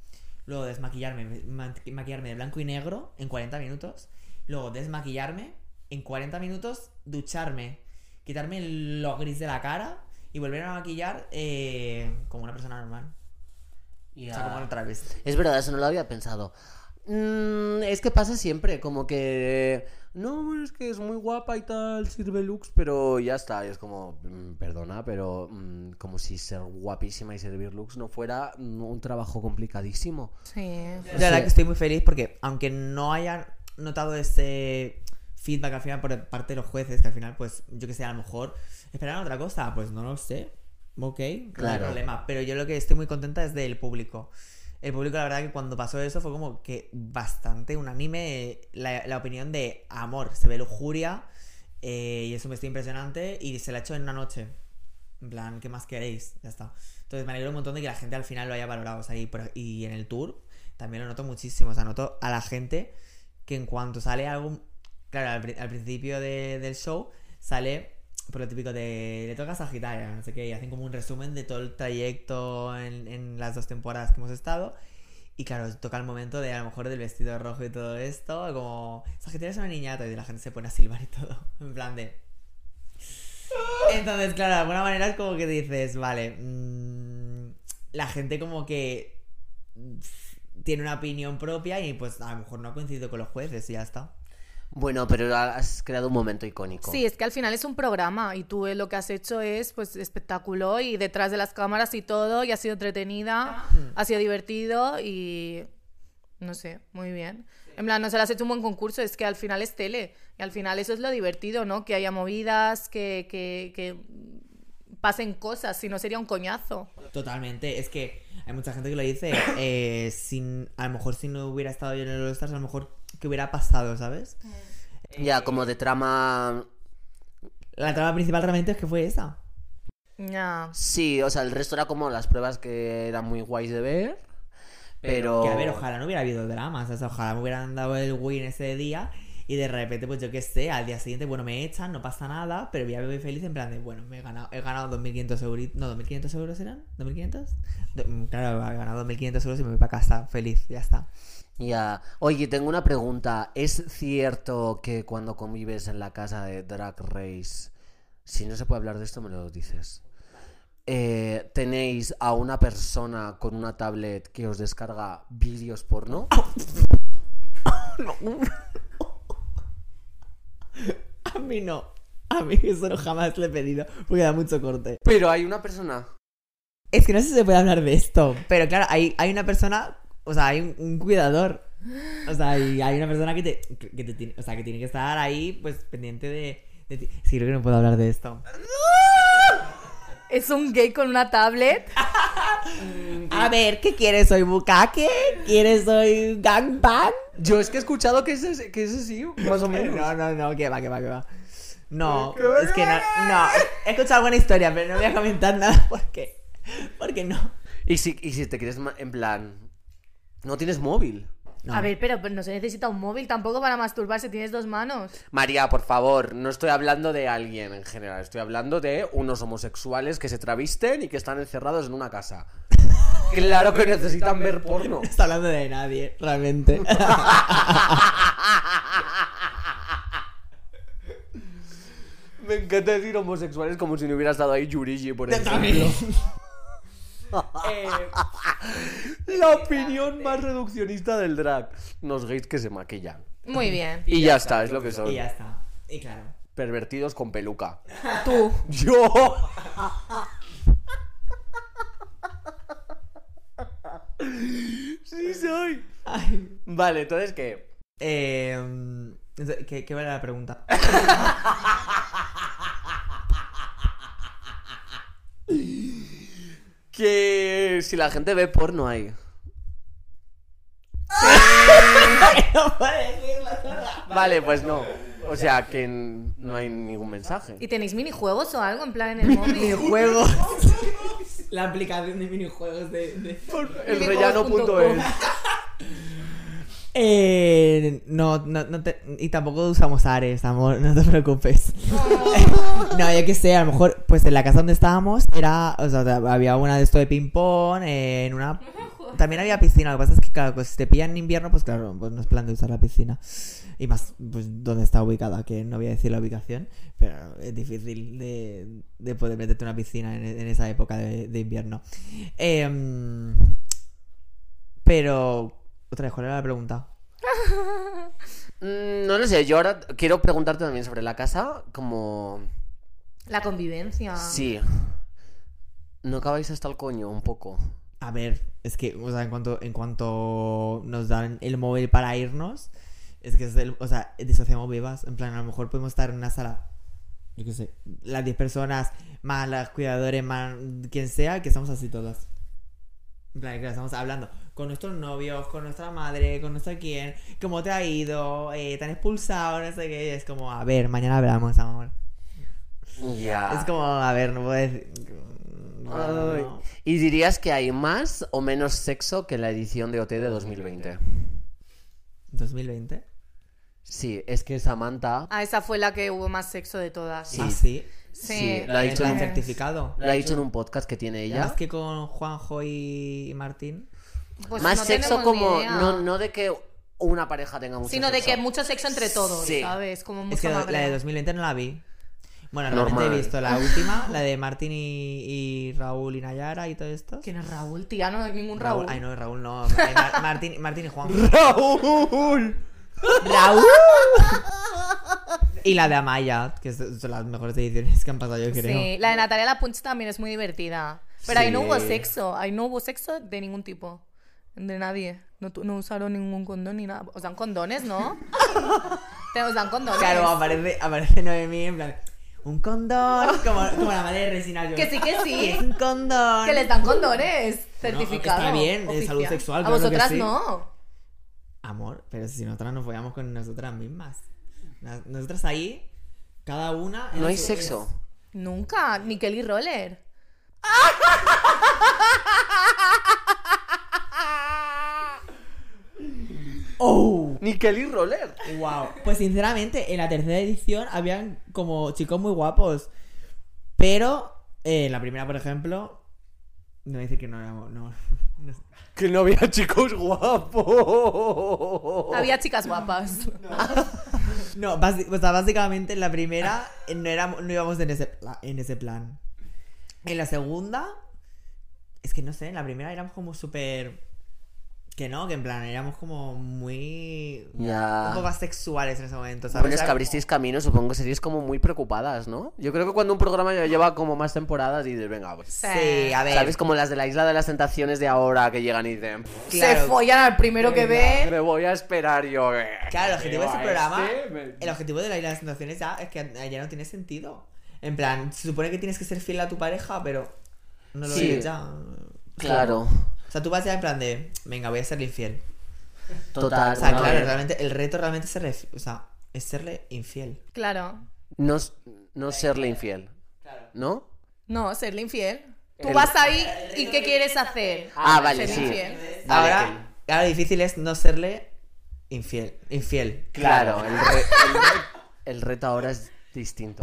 [SPEAKER 3] luego desmaquillarme, ma- maquillarme de blanco y negro en cuarenta minutos, luego desmaquillarme en cuarenta minutos, ducharme, quitarme lo gris de la cara y volver a maquillar eh, como una persona normal.
[SPEAKER 2] Ya.
[SPEAKER 3] O sea, como otra vez.
[SPEAKER 2] Es verdad, eso no lo había pensado. Mm, es que pasa siempre, como que... No, es que es muy guapa y tal, sirve looks, pero ya está. Y es como, mm, perdona, pero mm, como si ser guapísima y servir looks no fuera mm, un trabajo complicadísimo.
[SPEAKER 1] Sí.
[SPEAKER 3] De verdad que estoy muy feliz porque aunque no hayan notado ese feedback al final por parte de los jueces, que al final, pues, yo que sé, a lo mejor esperaban otra cosa, pues no lo sé. Ok, no hay
[SPEAKER 2] Claro.
[SPEAKER 3] problema. Pero yo lo que estoy muy contenta es del público. El público, la verdad, que cuando pasó eso fue como que bastante unánime la, la opinión de amor. Se ve lujuria eh, y eso me está impresionante y se la ha hecho en una noche. En plan, ¿qué más queréis? Ya está. Entonces me alegro un montón de que la gente al final lo haya valorado. O sea, y, por- y en el tour también lo noto muchísimo. O sea, noto a la gente que en cuanto sale algo... Claro, al, pri- al principio de- del show sale... Por lo típico de le toca a Sagitario, no sé qué, y hacen como un resumen de todo el trayecto en, en las dos temporadas que hemos estado. Y claro, toca el momento de a lo mejor del vestido rojo y todo esto, como Sagitario es una niñata y la gente se pone a silbar y todo, en plan de... Entonces, claro, de alguna manera es como que dices, vale, mmm, la gente como que tiene una opinión propia y pues a lo mejor no ha coincidido con los jueces y ya está.
[SPEAKER 2] Bueno, pero has creado un momento icónico.
[SPEAKER 1] Sí, es que al final es un programa y tú eh, lo que has hecho es pues espectáculo y detrás de las cámaras y todo y ha sido entretenida, ha sido divertido y no sé, muy bien. En plan, no se le has hecho un buen concurso, es que al final es tele y al final eso es lo divertido, ¿no? Que haya movidas, que, que, que pasen cosas, si no sería un coñazo.
[SPEAKER 3] Totalmente, es que hay mucha gente que lo dice, eh, sin, a lo mejor si no hubiera estado yo en el All Stars, a lo mejor que hubiera pasado, ¿sabes?
[SPEAKER 2] Ya, como de trama...
[SPEAKER 3] La trama principal realmente es que fue esa.
[SPEAKER 1] Ya.
[SPEAKER 2] Sí, o sea, el resto era como las pruebas que eran muy guays de ver, pero...
[SPEAKER 3] Que a ver, ojalá no hubiera habido dramas, o sea, ojalá me hubieran dado el win ese día y de repente, pues yo qué sé, al día siguiente, bueno, me echan, no pasa nada, pero ya me voy feliz en plan de, bueno, me he ganado, he ganado dos mil quinientos euros, no, dos mil quinientos euros eran, ¿dos mil quinientos? Do- Claro, he ganado dos mil quinientos euros y me voy para casa, feliz, ya está.
[SPEAKER 2] Ya. Oye, tengo una pregunta. ¿Es cierto que cuando convives en la casa de Drag Race, si no se puede hablar de esto, me lo dices, eh, tenéis a una persona con una tablet que os descarga vídeos porno?
[SPEAKER 3] A mí no, a mí eso no jamás le he pedido, porque da mucho corte.
[SPEAKER 2] Pero hay una persona.
[SPEAKER 3] Es que no sé si se puede hablar de esto, pero claro, hay, hay una persona, o sea, hay un, un cuidador. O sea, hay, hay una persona que te, que te tiene, o sea, que tiene que estar ahí, pues, pendiente de, de ti. Sí, creo que no puedo hablar de esto.
[SPEAKER 1] ¿Es un gay con una tablet?
[SPEAKER 3] A ver, ¿qué quieres? ¿Soy bucaque? ¿Quieres soy gangbang?
[SPEAKER 2] Yo es que he escuchado que ese, que ese sí, más o menos.
[SPEAKER 3] No, no, no, que va, que va, que va. No, es que no, no. He escuchado alguna historia, pero no voy a comentar nada porque, porque no.
[SPEAKER 2] Y si, y si te quieres, ma- en plan, no tienes móvil.
[SPEAKER 3] No.
[SPEAKER 1] A ver, pero pues, no se necesita un móvil tampoco para masturbarse, tienes dos manos.
[SPEAKER 2] María, por favor, no estoy hablando de alguien en general, estoy hablando de unos homosexuales que se travisten y que están encerrados en una casa. Claro que necesitan ver porno.
[SPEAKER 3] No está hablando de nadie, realmente.
[SPEAKER 2] Me encanta decir homosexuales como si no hubiera estado ahí Yurigi, por ejemplo.
[SPEAKER 3] Eh,
[SPEAKER 2] La opinión más reduccionista del drag. Los gays que se maquillan.
[SPEAKER 1] Muy bien.
[SPEAKER 2] Y ya está, es lo que son.
[SPEAKER 3] y ya está. Y claro.
[SPEAKER 2] Pervertidos con peluca.
[SPEAKER 1] Tú.
[SPEAKER 2] ¡Yo! Sí soy.
[SPEAKER 3] Ay.
[SPEAKER 2] Vale, entonces, ¿qué?
[SPEAKER 3] Eh, ¿qué, ¿Qué vale la pregunta?
[SPEAKER 2] Que si la gente ve porno ahí.
[SPEAKER 3] No puede decirlo sola.
[SPEAKER 2] Vale, pues no. O sea, que n- no hay ningún mensaje.
[SPEAKER 1] ¿Y tenéis minijuegos o algo en plan en el móvil?
[SPEAKER 3] Minijuegos. La aplicación de minijuegos de... de...
[SPEAKER 2] El rellano punto es.
[SPEAKER 3] Eh, no, no, no te, y tampoco usamos Ares, amor, no te preocupes. No, yo qué sé, a lo mejor, pues en la casa donde estábamos era, o sea, había una de esto de ping pong, eh, en una, también había piscina. Lo que pasa es que, claro, pues si te pillan en invierno, pues claro, pues no es plan de usar la piscina. Y más, pues dónde está ubicada, que no voy a decir la ubicación, pero es difícil de, de poder meterte en una piscina en, en esa época de, de invierno. Eh, pero, otra vez, ¿cuál era la pregunta?
[SPEAKER 2] Mm, no lo sé, yo ahora quiero preguntarte también sobre la casa, como...
[SPEAKER 1] La convivencia.
[SPEAKER 2] Sí. ¿No acabáis hasta el coño un poco?
[SPEAKER 3] A ver, es que, o sea, en cuanto, en cuanto nos dan el móvil para irnos, es que es el, o sea, disociamos vivas. En plan, a lo mejor podemos estar en una sala, yo qué sé, las diez personas, más las cuidadores, más quien sea, que estamos así todas. En plan, que estamos hablando con nuestros novios, con nuestra madre, con nuestra quién, cómo te ha ido, eh, te han expulsado, no sé qué. Y es como, a ver, mañana hablamos, amor.
[SPEAKER 2] Ya.
[SPEAKER 3] Es como, a ver, no puedo decir. Bueno,
[SPEAKER 2] Ay.
[SPEAKER 3] no.
[SPEAKER 2] ¿Y dirías que hay más o menos sexo que la edición de O T de dos mil veinte?
[SPEAKER 3] ¿dos mil veinte?
[SPEAKER 2] Sí, es que Samantha...
[SPEAKER 1] Ah, esa fue la que hubo más sexo de todas.
[SPEAKER 2] Sí.
[SPEAKER 3] ¿Ah, sí?
[SPEAKER 1] Sí.
[SPEAKER 2] Sí, lo ha dicho
[SPEAKER 3] ¿El
[SPEAKER 2] en un-
[SPEAKER 3] certificado?
[SPEAKER 2] Lo ha dicho en un podcast que tiene ella.
[SPEAKER 3] Más que con Juanjo y Martín.
[SPEAKER 1] Pues
[SPEAKER 2] Más
[SPEAKER 1] no
[SPEAKER 2] sexo
[SPEAKER 1] tenemos ni
[SPEAKER 2] como...
[SPEAKER 1] idea.
[SPEAKER 2] No, de que una pareja tenga mucho
[SPEAKER 1] Sino de
[SPEAKER 2] sexo.
[SPEAKER 1] que mucho sexo entre todos,
[SPEAKER 2] Sí.
[SPEAKER 1] ¿sabes? Como mucho
[SPEAKER 3] Es que
[SPEAKER 1] más
[SPEAKER 3] la de
[SPEAKER 1] breve.
[SPEAKER 3] dos mil veinte no la vi. Bueno, realmente
[SPEAKER 2] Normal.
[SPEAKER 3] he visto la última, la de Martín y, y Raúl y Nayara y todo esto.
[SPEAKER 1] ¿Quién es Raúl? Tía, no hay ningún Raúl.
[SPEAKER 3] Ay, no, Raúl no. Ay, Mar- Martín, Martín y Juan.
[SPEAKER 2] ¡Raúl!
[SPEAKER 3] ¡Raúl! Y la de Amaya, que son las mejores ediciones que han pasado, yo creo.
[SPEAKER 1] Sí, la de Natalia Lapunch también es muy divertida. Pero ahí no
[SPEAKER 2] Sí.
[SPEAKER 1] hubo sexo, ahí no hubo sexo de ningún tipo. De nadie. No, tu- no usaron ningún condón ni nada. Os dan condones, ¿no? Te os dan condones.
[SPEAKER 3] Claro, aparece, aparece Noemí en plan... Un condón, como, como la madre de Resina Jones.
[SPEAKER 1] Que sí, que sí.
[SPEAKER 3] Es un condón.
[SPEAKER 1] Que les dan condones. Certificado.
[SPEAKER 3] está bien, de
[SPEAKER 1] oficial.
[SPEAKER 3] salud sexual,
[SPEAKER 1] A
[SPEAKER 3] claro que
[SPEAKER 1] vosotras
[SPEAKER 3] sí.
[SPEAKER 1] no.
[SPEAKER 3] Amor, pero si nosotras nos follamos con nosotras mismas. Nas- Nosotras ahí, cada una...
[SPEAKER 2] No hay
[SPEAKER 3] es-
[SPEAKER 2] sexo.
[SPEAKER 1] Nunca. Ni Kelly Roller.
[SPEAKER 3] ¡Oh!
[SPEAKER 2] Ni Kelly Roller.
[SPEAKER 3] Wow. Pues sinceramente, en la tercera edición habían como chicos muy guapos. Pero eh, en la primera, por ejemplo, no dice que no éramos. No, no sé.
[SPEAKER 2] Que no había chicos guapos.
[SPEAKER 1] Había chicas guapas.
[SPEAKER 3] No, basi- o sea, básicamente en la primera eh, no, éramos, no íbamos en ese, pla- en ese plan. En la segunda, es que no sé, en la primera éramos como súper... Que no, que en plan éramos como muy...
[SPEAKER 2] Ya.
[SPEAKER 3] Un poco asexuales en ese momento, ¿sabes?
[SPEAKER 2] Bueno, es que
[SPEAKER 3] Era
[SPEAKER 2] abristeis camino, supongo que seríais como muy preocupadas, ¿no? Yo creo que cuando un programa ya lleva como más temporadas y dices, venga, pues...
[SPEAKER 3] como- Sí, a ver.
[SPEAKER 2] ¿Sabes? Como las de la Isla de las Tentaciones de ahora que llegan y dicen... "Pff,
[SPEAKER 3] Claro.
[SPEAKER 1] Se follan al primero que ven.
[SPEAKER 2] me voy a esperar yo. eh".
[SPEAKER 3] Claro, el objetivo de ese
[SPEAKER 2] A
[SPEAKER 3] programa,
[SPEAKER 2] este me-
[SPEAKER 3] el objetivo de la Isla de las Tentaciones ya es que ya no tiene sentido. En plan, se supone que tienes que ser fiel a tu pareja, pero no lo
[SPEAKER 2] Sí.
[SPEAKER 3] eres ya.
[SPEAKER 2] Claro.
[SPEAKER 3] O sea, tú vas ya en plan de, venga, voy a serle infiel.
[SPEAKER 2] Total.
[SPEAKER 3] O sea,
[SPEAKER 2] no,
[SPEAKER 3] claro,
[SPEAKER 2] eh.
[SPEAKER 3] realmente, el reto realmente es serle, o sea, es serle infiel.
[SPEAKER 1] Claro.
[SPEAKER 2] No, no serle infiel, ¿no?
[SPEAKER 1] No, serle infiel. Tú
[SPEAKER 2] El-
[SPEAKER 1] vas ahí y ¿qué quieres hacer?
[SPEAKER 2] Ah, vale,
[SPEAKER 1] Serle
[SPEAKER 2] sí.
[SPEAKER 1] infiel.
[SPEAKER 2] Vale,
[SPEAKER 3] Ahora,
[SPEAKER 2] ok.
[SPEAKER 3] ahora lo difícil es no serle infiel. Infiel.
[SPEAKER 2] Claro, el, re- el re- el reto ahora es distinto.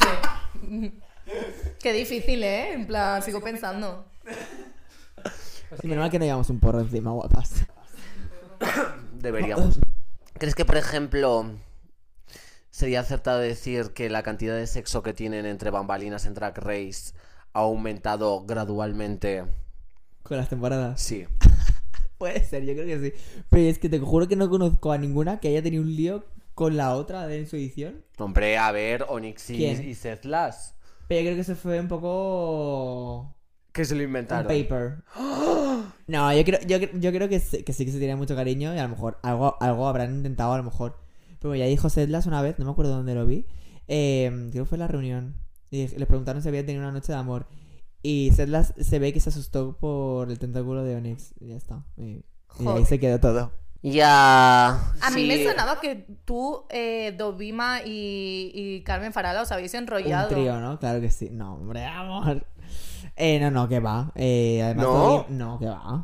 [SPEAKER 1] Qué difícil, ¿eh? En plan, sigo pensando.
[SPEAKER 3] Y menos mal que no llevamos un porro encima, guapas.
[SPEAKER 2] Deberíamos. ¿Crees que, por ejemplo, sería acertado decir que la cantidad de sexo que tienen entre bambalinas en Drag Race ha aumentado gradualmente?
[SPEAKER 3] Con las temporadas.
[SPEAKER 2] Sí.
[SPEAKER 3] Puede ser, yo creo que sí. Pero es que te juro que no conozco a ninguna que haya tenido un lío con la otra de en su edición.
[SPEAKER 2] Hombre, a ver, Onyx y,
[SPEAKER 3] ¿Quién?
[SPEAKER 2] y Seth Lass.
[SPEAKER 3] Pero yo creo que eso fue un poco...
[SPEAKER 2] Que se lo
[SPEAKER 3] Un
[SPEAKER 2] inventaron.
[SPEAKER 3] paper. No, yo creo, yo, cre- yo creo que, sí- que sí que se tiene mucho cariño y a lo mejor algo, algo habrán intentado, a lo mejor. Pero ya dijo Sedlas una vez, no me acuerdo dónde lo vi. Eh, creo que fue en la reunión. Y les preguntaron si había tenido una noche de amor. Y Sedlas se ve que se asustó por el tentáculo de Onyx. Y ya está. Y, y ahí
[SPEAKER 1] Joder.
[SPEAKER 3] se quedó todo.
[SPEAKER 2] Ya.
[SPEAKER 1] A mí
[SPEAKER 2] sí.
[SPEAKER 1] me sonaba que tú, eh, Dovima y, y Carmen Farala os habéis enrollado.
[SPEAKER 3] Un trío, ¿no? Claro que sí. No, hombre, amor. Eh, no, no, que va. Eh, además,
[SPEAKER 2] ¿No?
[SPEAKER 3] Dovi- no, que va.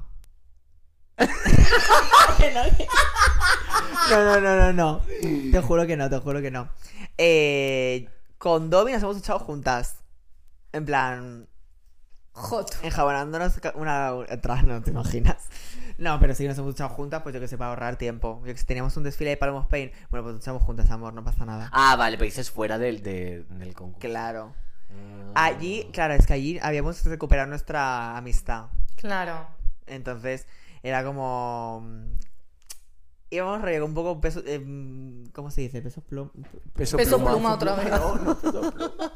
[SPEAKER 3] No, no, no, no, no. Te juro que no, te juro que no. Eh, con Dobby nos hemos duchado juntas. En plan,
[SPEAKER 1] Hot.
[SPEAKER 3] Enjabonándonos ca- una atrás, no te imaginas. No, pero sí nos hemos duchado juntas, pues yo que sé, para ahorrar tiempo. Yo que sé, teníamos un desfile de Palomos Pain. Bueno, pues duchamos juntas, amor, no pasa nada.
[SPEAKER 2] Ah, vale, pero dices fuera del, de- del concurso.
[SPEAKER 3] Claro.
[SPEAKER 2] Ah.
[SPEAKER 3] Allí, claro, es que allí habíamos recuperado nuestra amistad.
[SPEAKER 1] Claro.
[SPEAKER 3] Entonces, era como... mm, íbamos rollo con un poco peso... eh, mm, ¿cómo se dice? Peso plomo...
[SPEAKER 2] Peso,
[SPEAKER 1] Peso pluma otra vez.
[SPEAKER 3] No, no, peso pluma.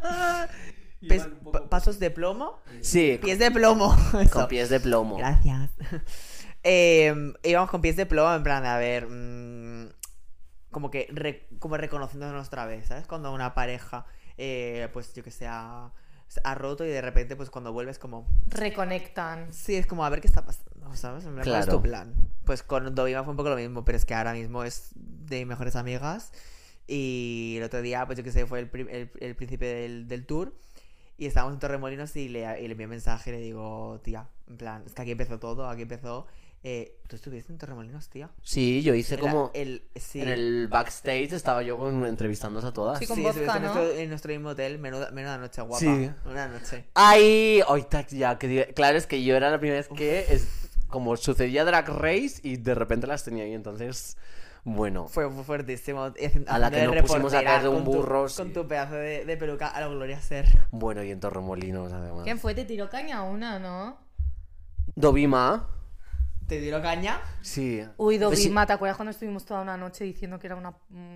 [SPEAKER 3] Pes- pa- pasos de plomo.
[SPEAKER 2] Sí,
[SPEAKER 3] Pies de plomo. Eso.
[SPEAKER 2] con pies de plomo.
[SPEAKER 3] Gracias. Eh, íbamos con pies de plomo en plan de, a ver, mmm, como que re- como reconociéndonos otra vez, ¿sabes? Cuando una pareja, eh, pues yo que sé, ha, ha roto y de repente, pues cuando vuelves como...
[SPEAKER 1] Reconectan.
[SPEAKER 3] Sí, es como a ver qué está pasando, ¿sabes? En plan, ¿cuál es
[SPEAKER 2] Claro.
[SPEAKER 3] tu plan? Pues con Dovima fue un poco lo mismo, pero es que ahora mismo es de mis mejores amigas. Y el otro día, pues yo que sé, fue el, pri- el, el principio del, del tour. Y estábamos en Torremolinos y le, y le envié un mensaje y le digo, tía, en plan, es que aquí empezó todo, aquí empezó... Eh, ¿Tú estuviste en Torremolinos, tía?
[SPEAKER 2] Sí, yo hice
[SPEAKER 3] En
[SPEAKER 2] como...
[SPEAKER 3] la- el, sí.
[SPEAKER 2] En el backstage estaba yo con, entrevistándose a todas.
[SPEAKER 1] Sí, con
[SPEAKER 3] Sí,
[SPEAKER 1] vodka,
[SPEAKER 3] estuviste en,
[SPEAKER 1] ¿no?
[SPEAKER 3] nuestro, en nuestro mismo hotel, menuda, menuda noche, guapa.
[SPEAKER 2] Sí.
[SPEAKER 3] Una noche.
[SPEAKER 2] Ay, ahorita ya, que diga- claro, es que yo era la primera vez que es como sucedía Drag Race y de repente las tenía ahí, entonces, bueno.
[SPEAKER 3] Fue, fue fuertísimo. Y haciendo-
[SPEAKER 2] A la
[SPEAKER 3] haciendo
[SPEAKER 2] que
[SPEAKER 3] de
[SPEAKER 2] nos pusimos a
[SPEAKER 3] reportera
[SPEAKER 2] caer de un
[SPEAKER 3] con tu-
[SPEAKER 2] burro, sí.
[SPEAKER 3] Con tu pedazo de, de peluca a la Gloria Ser.
[SPEAKER 2] Bueno, y en Torremolinos, además.
[SPEAKER 1] ¿Quién fue? Te tiró caña una, ¿no?
[SPEAKER 2] Dovima,
[SPEAKER 3] ¿Te tiró caña?
[SPEAKER 2] sí.
[SPEAKER 1] Uy,
[SPEAKER 2] Pues sí-
[SPEAKER 1] Dovima, ¿te acuerdas cuando estuvimos toda una noche diciendo que era una... mm,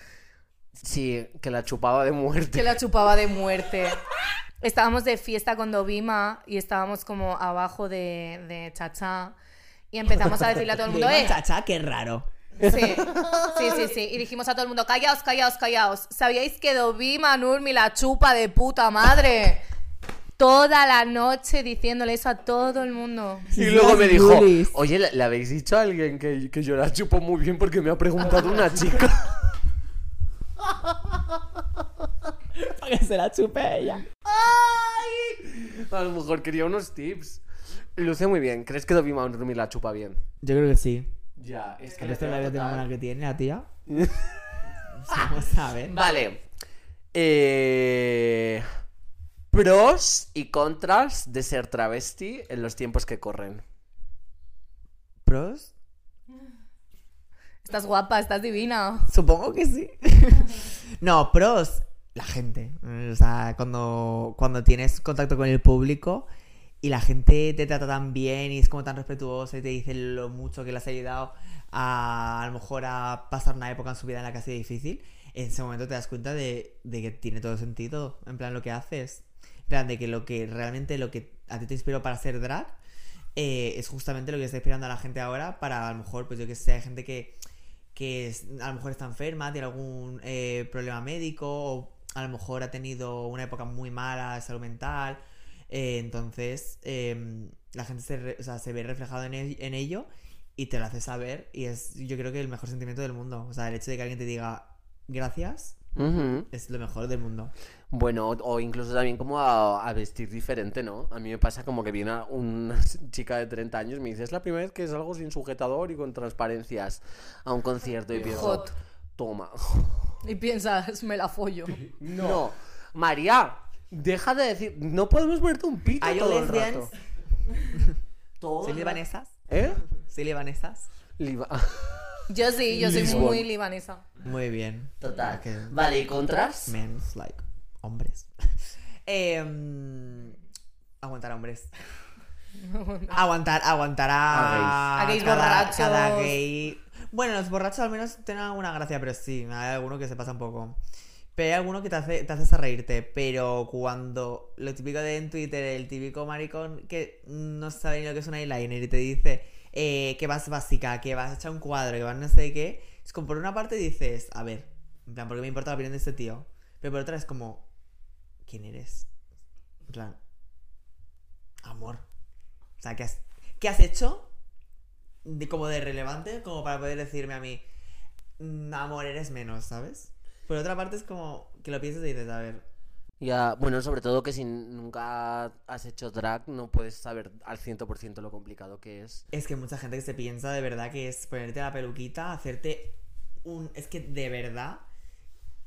[SPEAKER 2] Sí, que la chupaba de muerte.
[SPEAKER 1] que la chupaba de muerte? Estábamos de fiesta con Dovima y estábamos como abajo de, de Chacha y empezamos a decirle a todo el mundo,
[SPEAKER 3] De
[SPEAKER 1] ¡eh!
[SPEAKER 3] chacha, qué raro.
[SPEAKER 1] Sí, sí, sí, sí. Y dijimos a todo el mundo, callaos, callaos, callaos. ¿Sabíais que Dovima Nurmi la chupa de puta madre? Toda la noche diciéndole eso a todo el mundo.
[SPEAKER 2] Y luego me dijo,
[SPEAKER 3] Julis.
[SPEAKER 2] oye, ¿le, le habéis dicho a alguien que, que yo la chupo muy bien porque me ha preguntado una chica?
[SPEAKER 3] Para que se la chupe ella.
[SPEAKER 2] ¡Ay! A lo mejor quería unos tips. Luce muy bien. ¿Crees que Dovima Nurmi la chupa bien?
[SPEAKER 3] Yo creo que sí.
[SPEAKER 2] Ya, es
[SPEAKER 3] ¿Has visto la vida tan buena que tiene la tía? Vamos a ver.
[SPEAKER 2] Vale. Eh... Pros y contras de ser travesti en los tiempos que corren.
[SPEAKER 3] ¿Pros?
[SPEAKER 1] Estás guapa, estás divina.
[SPEAKER 3] Supongo que sí. No, pros, la gente. O sea, cuando, cuando tienes contacto con el público y la gente te trata tan bien y es como tan respetuosa y te dice lo mucho que les ha ayudado a a lo mejor a pasar una época en su vida en la que ha sido difícil, en ese momento te das cuenta de, de que tiene todo sentido, en plan lo que haces. En plan de que lo que realmente lo que a ti te inspiró para ser drag eh, es justamente lo que está inspirando a la gente ahora para a lo mejor, pues yo que sé, hay gente que que es- a lo mejor está enferma, tiene algún eh, problema médico o a lo mejor ha tenido una época muy mala de salud mental. Eh, entonces eh, la gente se, re- o sea, se ve reflejado en, el- en ello y te lo hace saber y es yo creo que el mejor sentimiento del mundo. O sea, el hecho de que alguien te diga gracias
[SPEAKER 2] Ujú.
[SPEAKER 3] es lo mejor del mundo.
[SPEAKER 2] Bueno, o, o incluso también como a, a vestir diferente, ¿no? A mí me pasa como que viene una chica de treinta años y me dice, es la primera vez que salgo sin sujetador y con transparencias a un concierto y pienso,
[SPEAKER 1] Hot.
[SPEAKER 2] toma.
[SPEAKER 1] Y piensas, me la follo.
[SPEAKER 2] No, María, deja de decir, no podemos verte un pito
[SPEAKER 3] ¿Are you
[SPEAKER 2] todo el
[SPEAKER 3] lesbians?
[SPEAKER 2] rato. Todo
[SPEAKER 3] ¿Sí
[SPEAKER 2] el rato.
[SPEAKER 3] libanesas?
[SPEAKER 2] ¿Eh?
[SPEAKER 3] ¿Sí libanesas?
[SPEAKER 2] Liba-
[SPEAKER 1] Yo sí, yo soy
[SPEAKER 2] Lisbon.
[SPEAKER 1] muy libanesa.
[SPEAKER 3] Muy bien.
[SPEAKER 2] Total.
[SPEAKER 3] Que-
[SPEAKER 2] Vale, ¿y contras?
[SPEAKER 3] Men's, like, hombres. Em, aguantar a hombres. Aguantar, aguantar a...
[SPEAKER 1] A gays
[SPEAKER 3] cada,
[SPEAKER 1] borrachos.
[SPEAKER 3] cada gay... Bueno, los borrachos al menos tienen alguna gracia, pero sí, hay alguno que se pasa un poco. Pero hay alguno que te hace, te haces a reírte. Pero cuando lo típico de en Twitter, el típico maricón que no sabe ni lo que es un eyeliner y te dice eh, que vas básica, que vas a echar un cuadro, que vas no sé qué, es como por una parte dices, a ver, en plan, ¿por qué me importa la opinión de este tío? Pero por otra es como, ¿quién eres? En plan, amor. O sea, ¿qué has, ¿qué has hecho de, como de relevante como para poder decirme a mí, "Mm, amor, eres menos", ¿sabes? Por otra parte es como que lo piensas y dices, a ver,
[SPEAKER 2] Ya, bueno, sobre todo que si nunca has hecho drag no puedes saber al cien por ciento lo complicado que es.
[SPEAKER 3] es que mucha gente que se piensa de verdad que es ponerte la peluquita, hacerte un... Es que de verdad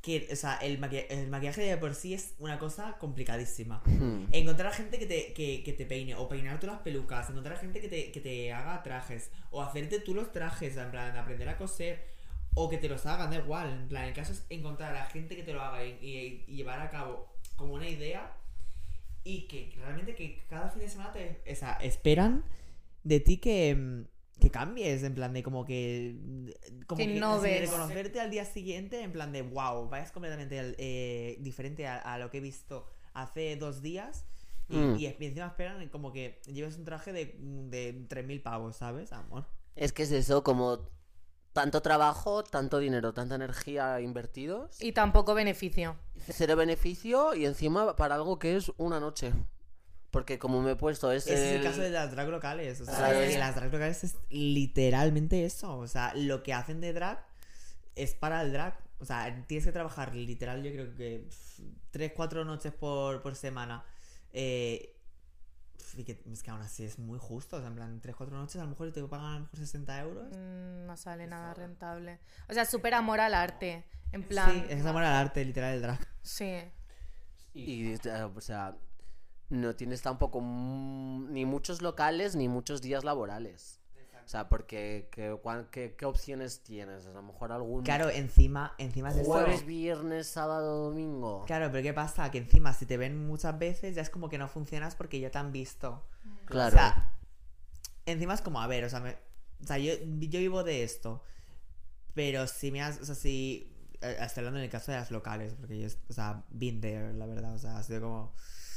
[SPEAKER 3] que, o sea, el, maqui- el maquillaje de por sí es una cosa complicadísima.
[SPEAKER 2] Hmm.
[SPEAKER 3] Encontrar a gente que te, que, que te peine, o peinar tú las pelucas, encontrar a gente que te, que te haga trajes, o hacerte tú los trajes, en plan, aprender a coser, o que te los hagan, da igual. En plan, el caso es encontrar a la gente que te lo haga y, y- y llevar a cabo como una idea y que realmente que cada fin de semana te, o sea, esperan de ti que, que cambies, en plan de como que... Como
[SPEAKER 1] Que
[SPEAKER 3] que
[SPEAKER 1] innoves.
[SPEAKER 3] sí, reconocerte al día siguiente, en plan de wow, vayas completamente eh, diferente a, a lo que he visto hace dos días. Y,
[SPEAKER 2] Mm.
[SPEAKER 3] y encima esperan como que lleves un traje de, de tres mil pavos, ¿sabes, amor?
[SPEAKER 2] Es que es eso, como tanto trabajo, tanto dinero, tanta energía invertidos,
[SPEAKER 1] Y tampoco beneficio.
[SPEAKER 2] cero beneficio y encima para algo que es una noche. Porque como me he puesto es
[SPEAKER 3] Ese es el
[SPEAKER 2] el-
[SPEAKER 3] caso de las drag locales. O sea,
[SPEAKER 2] Claro,
[SPEAKER 3] que
[SPEAKER 2] es-
[SPEAKER 3] las drag locales es literalmente eso. O sea, lo que hacen de drag es para el drag. O sea, tienes que trabajar literal, yo creo que pff, tres, cuatro noches por, por semana. Eh, pff, y que es que aún así es muy justo. O sea, en plan, tres, cuatro noches a lo mejor te pagan a lo mejor sesenta euros.
[SPEAKER 1] Mm, no sale nada rentable. O sea, súper amor al arte. En plan.
[SPEAKER 3] Sí, es amor al arte, literal, el drag.
[SPEAKER 1] Sí.
[SPEAKER 2] Y, eh, o sea, no tienes tampoco mm, ni muchos locales ni muchos días laborales. O sea, porque ¿qué, cuán- qué, qué opciones tienes? A lo mejor algún
[SPEAKER 3] Claro, encima, encima es eso.
[SPEAKER 2] jueves, viernes, sábado, domingo.
[SPEAKER 3] Claro, pero ¿qué pasa? Que encima si te ven muchas veces ya es como que no funcionas porque ya te han visto.
[SPEAKER 2] Claro.
[SPEAKER 3] O sea, encima es como, a ver, o sea, me- o sea yo, yo vivo de esto, pero si me has, o sea, si... eh, Estoy hablando en el caso de las locales, porque yo, o sea, been there, la verdad, o sea, ha sido como...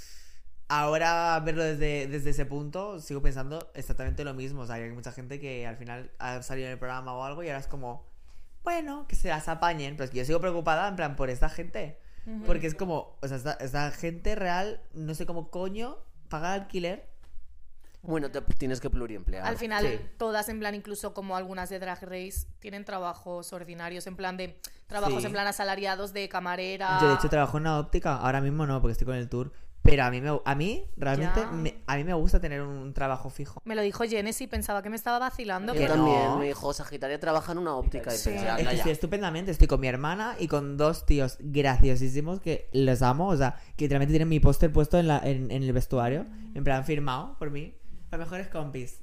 [SPEAKER 3] Ahora verlo desde, desde ese punto, sigo pensando exactamente lo mismo, o sea, hay mucha gente que al final ha salido en el programa o algo y ahora es como, bueno, que se las apañen, pero es que yo sigo preocupada, en plan, por esta gente. Porque es como, o sea, esta, esta gente real, no sé cómo coño paga alquiler.
[SPEAKER 2] Bueno, te tienes que pluriemplear.
[SPEAKER 1] Al final,
[SPEAKER 3] Sí.
[SPEAKER 1] todas en plan, incluso como algunas de Drag Race, tienen trabajos ordinarios, en plan de trabajos
[SPEAKER 3] Sí.
[SPEAKER 1] en plan asalariados de camarera.
[SPEAKER 3] Yo de hecho trabajo en una óptica, ahora mismo no, porque estoy con el tour. Pero a mí, me, a mí realmente,
[SPEAKER 1] Ya.
[SPEAKER 3] me, a mí me gusta tener un trabajo fijo.
[SPEAKER 1] Me lo dijo Genesis, pensaba que me estaba vacilando.
[SPEAKER 2] Yo
[SPEAKER 3] que
[SPEAKER 1] pero
[SPEAKER 3] no.
[SPEAKER 2] también, me dijo, Sagitaria trabaja en una óptica. Y
[SPEAKER 1] Sí.
[SPEAKER 2] pensé,
[SPEAKER 3] Es
[SPEAKER 2] anda
[SPEAKER 3] que
[SPEAKER 2] ya.
[SPEAKER 3] estoy estupendamente, estoy con mi hermana y con dos tíos graciosísimos que los amo, o sea, que literalmente tienen mi póster puesto en, la, en, en el vestuario, en plan firmado por mí, los mejores compis.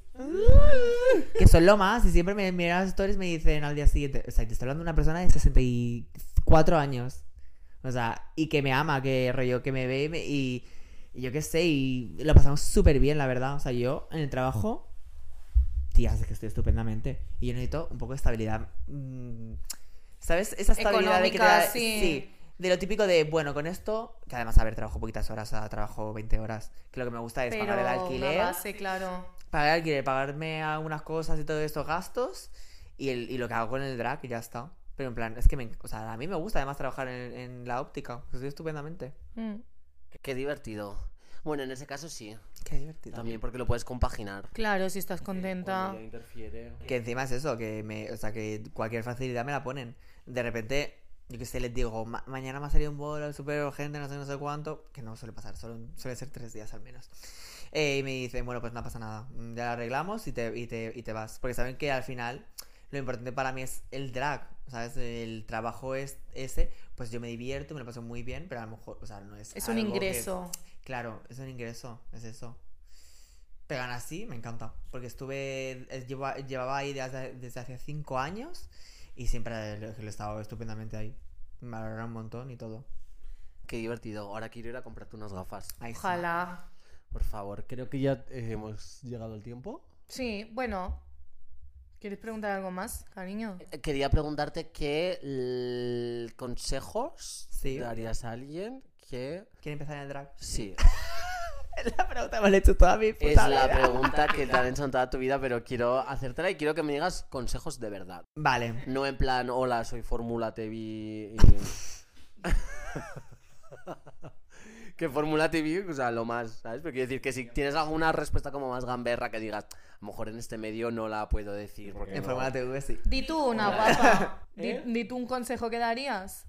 [SPEAKER 3] Que son lo más, y siempre me miran las stories y me dicen al día siguiente, o sea, te estoy hablando de una persona de sesenta y cuatro años, o sea, y que me ama, que rollo, que me ve y, me- y, y yo qué sé, y lo pasamos súper bien, la verdad, o sea, yo en el trabajo, tía, es que estoy estupendamente, y yo necesito un poco de estabilidad, mm, ¿sabes? Esa estabilidad de que te da,
[SPEAKER 1] Económica, sí.
[SPEAKER 3] sí, de lo típico de, bueno, con esto, que además, a ver, trabajo poquitas horas, o sea, trabajo veinte horas, que lo que me gusta es
[SPEAKER 1] pero
[SPEAKER 3] pagar el
[SPEAKER 1] una
[SPEAKER 3] alquiler,
[SPEAKER 1] base, claro.
[SPEAKER 3] pagar el alquiler, pagarme algunas cosas y todos estos gastos y, el, y lo que hago con el drag y ya está. Pero en plan, es que me, o sea, a mí me gusta además trabajar en, en la óptica, que estoy estupendamente.
[SPEAKER 1] Mm.
[SPEAKER 2] Qué divertido. Bueno, en ese caso sí.
[SPEAKER 3] Qué divertido.
[SPEAKER 2] También porque lo puedes compaginar.
[SPEAKER 1] Claro, si estás contenta.
[SPEAKER 2] Cuando ya interfiere.
[SPEAKER 3] Que encima es eso, que me, o sea, que cualquier facilidad me la ponen. De repente, yo que sé, les digo, "Ma- mañana me ha salido un bolo súper urgente, no sé, no sé cuánto", que no suele pasar, solo, suele ser tres días al menos. Eh, y me dicen, bueno, pues no pasa nada, mm, ya lo arreglamos y te, y te, y te vas. Porque saben que al final lo importante para mí es el drag, ¿sabes? El trabajo es ese, pues yo me divierto, me lo paso muy bien, pero a lo mejor, o sea, no es
[SPEAKER 1] Es un
[SPEAKER 3] algo que-
[SPEAKER 1] ingreso.
[SPEAKER 3] Claro, es un ingreso, es eso. Pero aún así, me encanta. Porque estuve. eh, lleva- llevaba ahí desde, desde hace cinco años. Y siempre lo, lo he estado estupendamente ahí. Me valora un montón y todo.
[SPEAKER 2] Qué divertido. Ahora quiero ir a comprarte unas gafas.
[SPEAKER 3] Ahí sí.
[SPEAKER 1] Ojalá.
[SPEAKER 2] Por favor, creo que ya eh, hemos llegado al tiempo.
[SPEAKER 1] Sí, bueno. ¿Quieres preguntar algo más, cariño?
[SPEAKER 2] Eh, Quería preguntarte qué l- consejos
[SPEAKER 3] Sí.
[SPEAKER 2] darías a alguien que...
[SPEAKER 3] ¿Quiere empezar en el drag?
[SPEAKER 2] Sí,
[SPEAKER 3] Es la pregunta que me la he hecho toda mi puta
[SPEAKER 2] es la
[SPEAKER 3] vida.
[SPEAKER 2] pregunta que te han hecho en toda tu vida, pero quiero hacértela y quiero que me digas consejos de verdad.
[SPEAKER 3] Vale.
[SPEAKER 2] No en plan, hola, soy Fórmula T V y... que Fórmula T V, o sea, lo más, ¿sabes? Pero quiero decir que si tienes alguna respuesta como más gamberra que digas, a lo mejor en este medio no la puedo decir. Porque
[SPEAKER 3] En
[SPEAKER 2] no-
[SPEAKER 3] Fórmula T V sí.
[SPEAKER 1] Di tú una guapa. Di,
[SPEAKER 2] ¿Eh?
[SPEAKER 1] di tú un consejo que darías.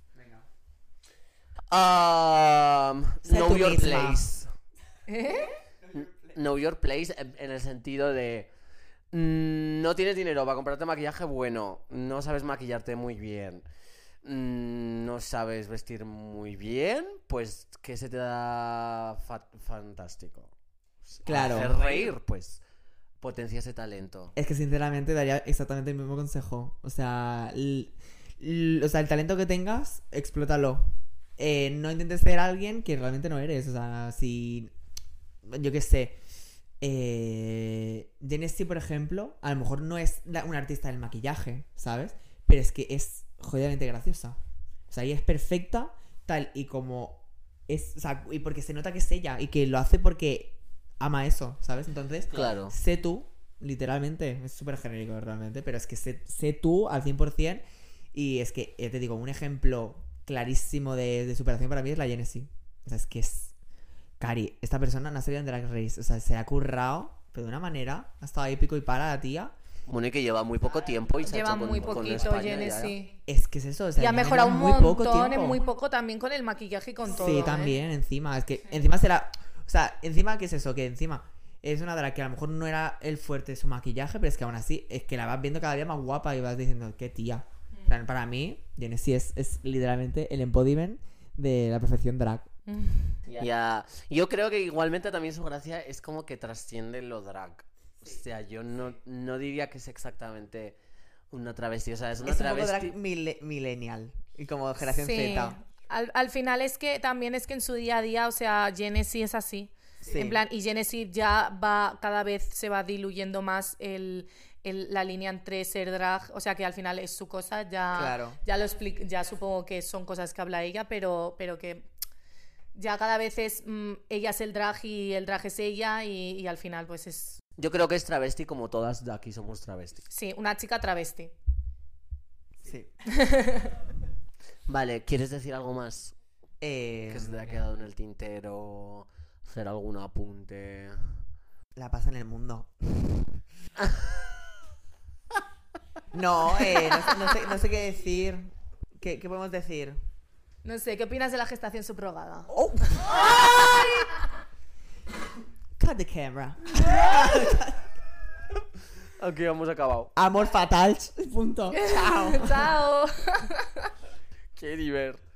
[SPEAKER 2] Um,
[SPEAKER 3] Sé
[SPEAKER 2] know
[SPEAKER 3] tú
[SPEAKER 2] your
[SPEAKER 3] misma.
[SPEAKER 2] place.
[SPEAKER 1] ¿Eh?
[SPEAKER 2] Know your place en, en el sentido de... mm, no tienes dinero para comprarte maquillaje bueno, no sabes maquillarte muy bien, mm, no no sabes vestir muy bien, pues ¿qué se te da fa- fantástico?
[SPEAKER 3] Claro.
[SPEAKER 2] Hacer reír, pues potencia ese talento.
[SPEAKER 3] Es que sinceramente daría exactamente el mismo consejo. O sea, l- l- o sea el talento que tengas, explótalo. Eh, no intentes ser alguien que realmente no eres. O sea, si... Yo qué sé. Eh, Genesee, por ejemplo, a lo mejor no es la- una artista del maquillaje, ¿sabes? Pero es que es jodidamente graciosa. O sea, ella es perfecta, tal y como es. O sea, y porque se nota que es ella y que lo hace porque ama eso, ¿sabes? Entonces,
[SPEAKER 2] Claro.
[SPEAKER 3] sé tú, literalmente. Es súper genérico realmente, pero es que sé, sé tú al cien por ciento. Y es que, eh, te digo, un ejemplo clarísimo de, de superación para mí es la Genesee. O sea, es que es. Cari, esta persona no ha salido en Drag Race. O sea, se ha currado, pero de una manera. Ha estado ahí pico y para la tía.
[SPEAKER 2] Bueno, y que lleva muy poco tiempo y se
[SPEAKER 1] Lleva
[SPEAKER 2] ha hecho con,
[SPEAKER 1] muy
[SPEAKER 2] con
[SPEAKER 1] poquito
[SPEAKER 2] España ya,
[SPEAKER 1] Genesee.
[SPEAKER 3] Es que es eso. O sea,
[SPEAKER 1] Y ha
[SPEAKER 3] lleva
[SPEAKER 1] mejorado un
[SPEAKER 3] muy poco
[SPEAKER 1] montón
[SPEAKER 3] tiempo.
[SPEAKER 1] en muy poco también con el maquillaje y con todo.
[SPEAKER 3] Sí,
[SPEAKER 1] ¿eh?
[SPEAKER 3] también, encima. Es que encima será. O sea, encima, ¿qué es eso? Que encima es una drag que a lo mejor no era el fuerte de su maquillaje, pero es que aún así es que la vas viendo cada día más guapa y vas diciendo, qué tía. En plan, para mí, Genesee es, es literalmente el embodiment de la perfección drag.
[SPEAKER 2] Ya, yo creo que igualmente también su gracia es como que trasciende lo drag. O sea, yo no, no diría que es exactamente una travesti. O sea, es una
[SPEAKER 3] Es un poco
[SPEAKER 2] travesti.
[SPEAKER 3] drag mile- millennial. Y como generación
[SPEAKER 1] Sí.
[SPEAKER 3] Z.
[SPEAKER 1] Al, al final es que también es que en su día a día, o sea, Genesee es así.
[SPEAKER 3] Sí.
[SPEAKER 1] En plan, y Genesee ya va, cada vez se va diluyendo más el, el- la línea entre ser drag, o sea que al final es su cosa, ya,
[SPEAKER 3] Claro.
[SPEAKER 1] ya lo explico, ya supongo que son cosas que habla ella, pero, pero que ya cada vez es mm, ella es el drag y el drag es ella y, y al final pues es,
[SPEAKER 2] Yo creo que es travesti como todas de aquí somos travesti.
[SPEAKER 1] sí, una chica travesti.
[SPEAKER 3] Sí.
[SPEAKER 2] Vale, ¿quieres decir algo más
[SPEAKER 3] Eh,
[SPEAKER 2] que se te ha quedado en el tintero? Hacer algún apunte.
[SPEAKER 3] La pasa en el mundo. No, eh, no, sé, no, sé, no sé qué decir. ¿Qué, qué podemos decir?
[SPEAKER 1] No sé, ¿qué opinas de la gestación subrogada?
[SPEAKER 3] Oh. Cut the camera.
[SPEAKER 2] Aquí hemos acabado.
[SPEAKER 3] Amor fatal. Punto. Chao.
[SPEAKER 1] Chao.
[SPEAKER 2] Qué divert.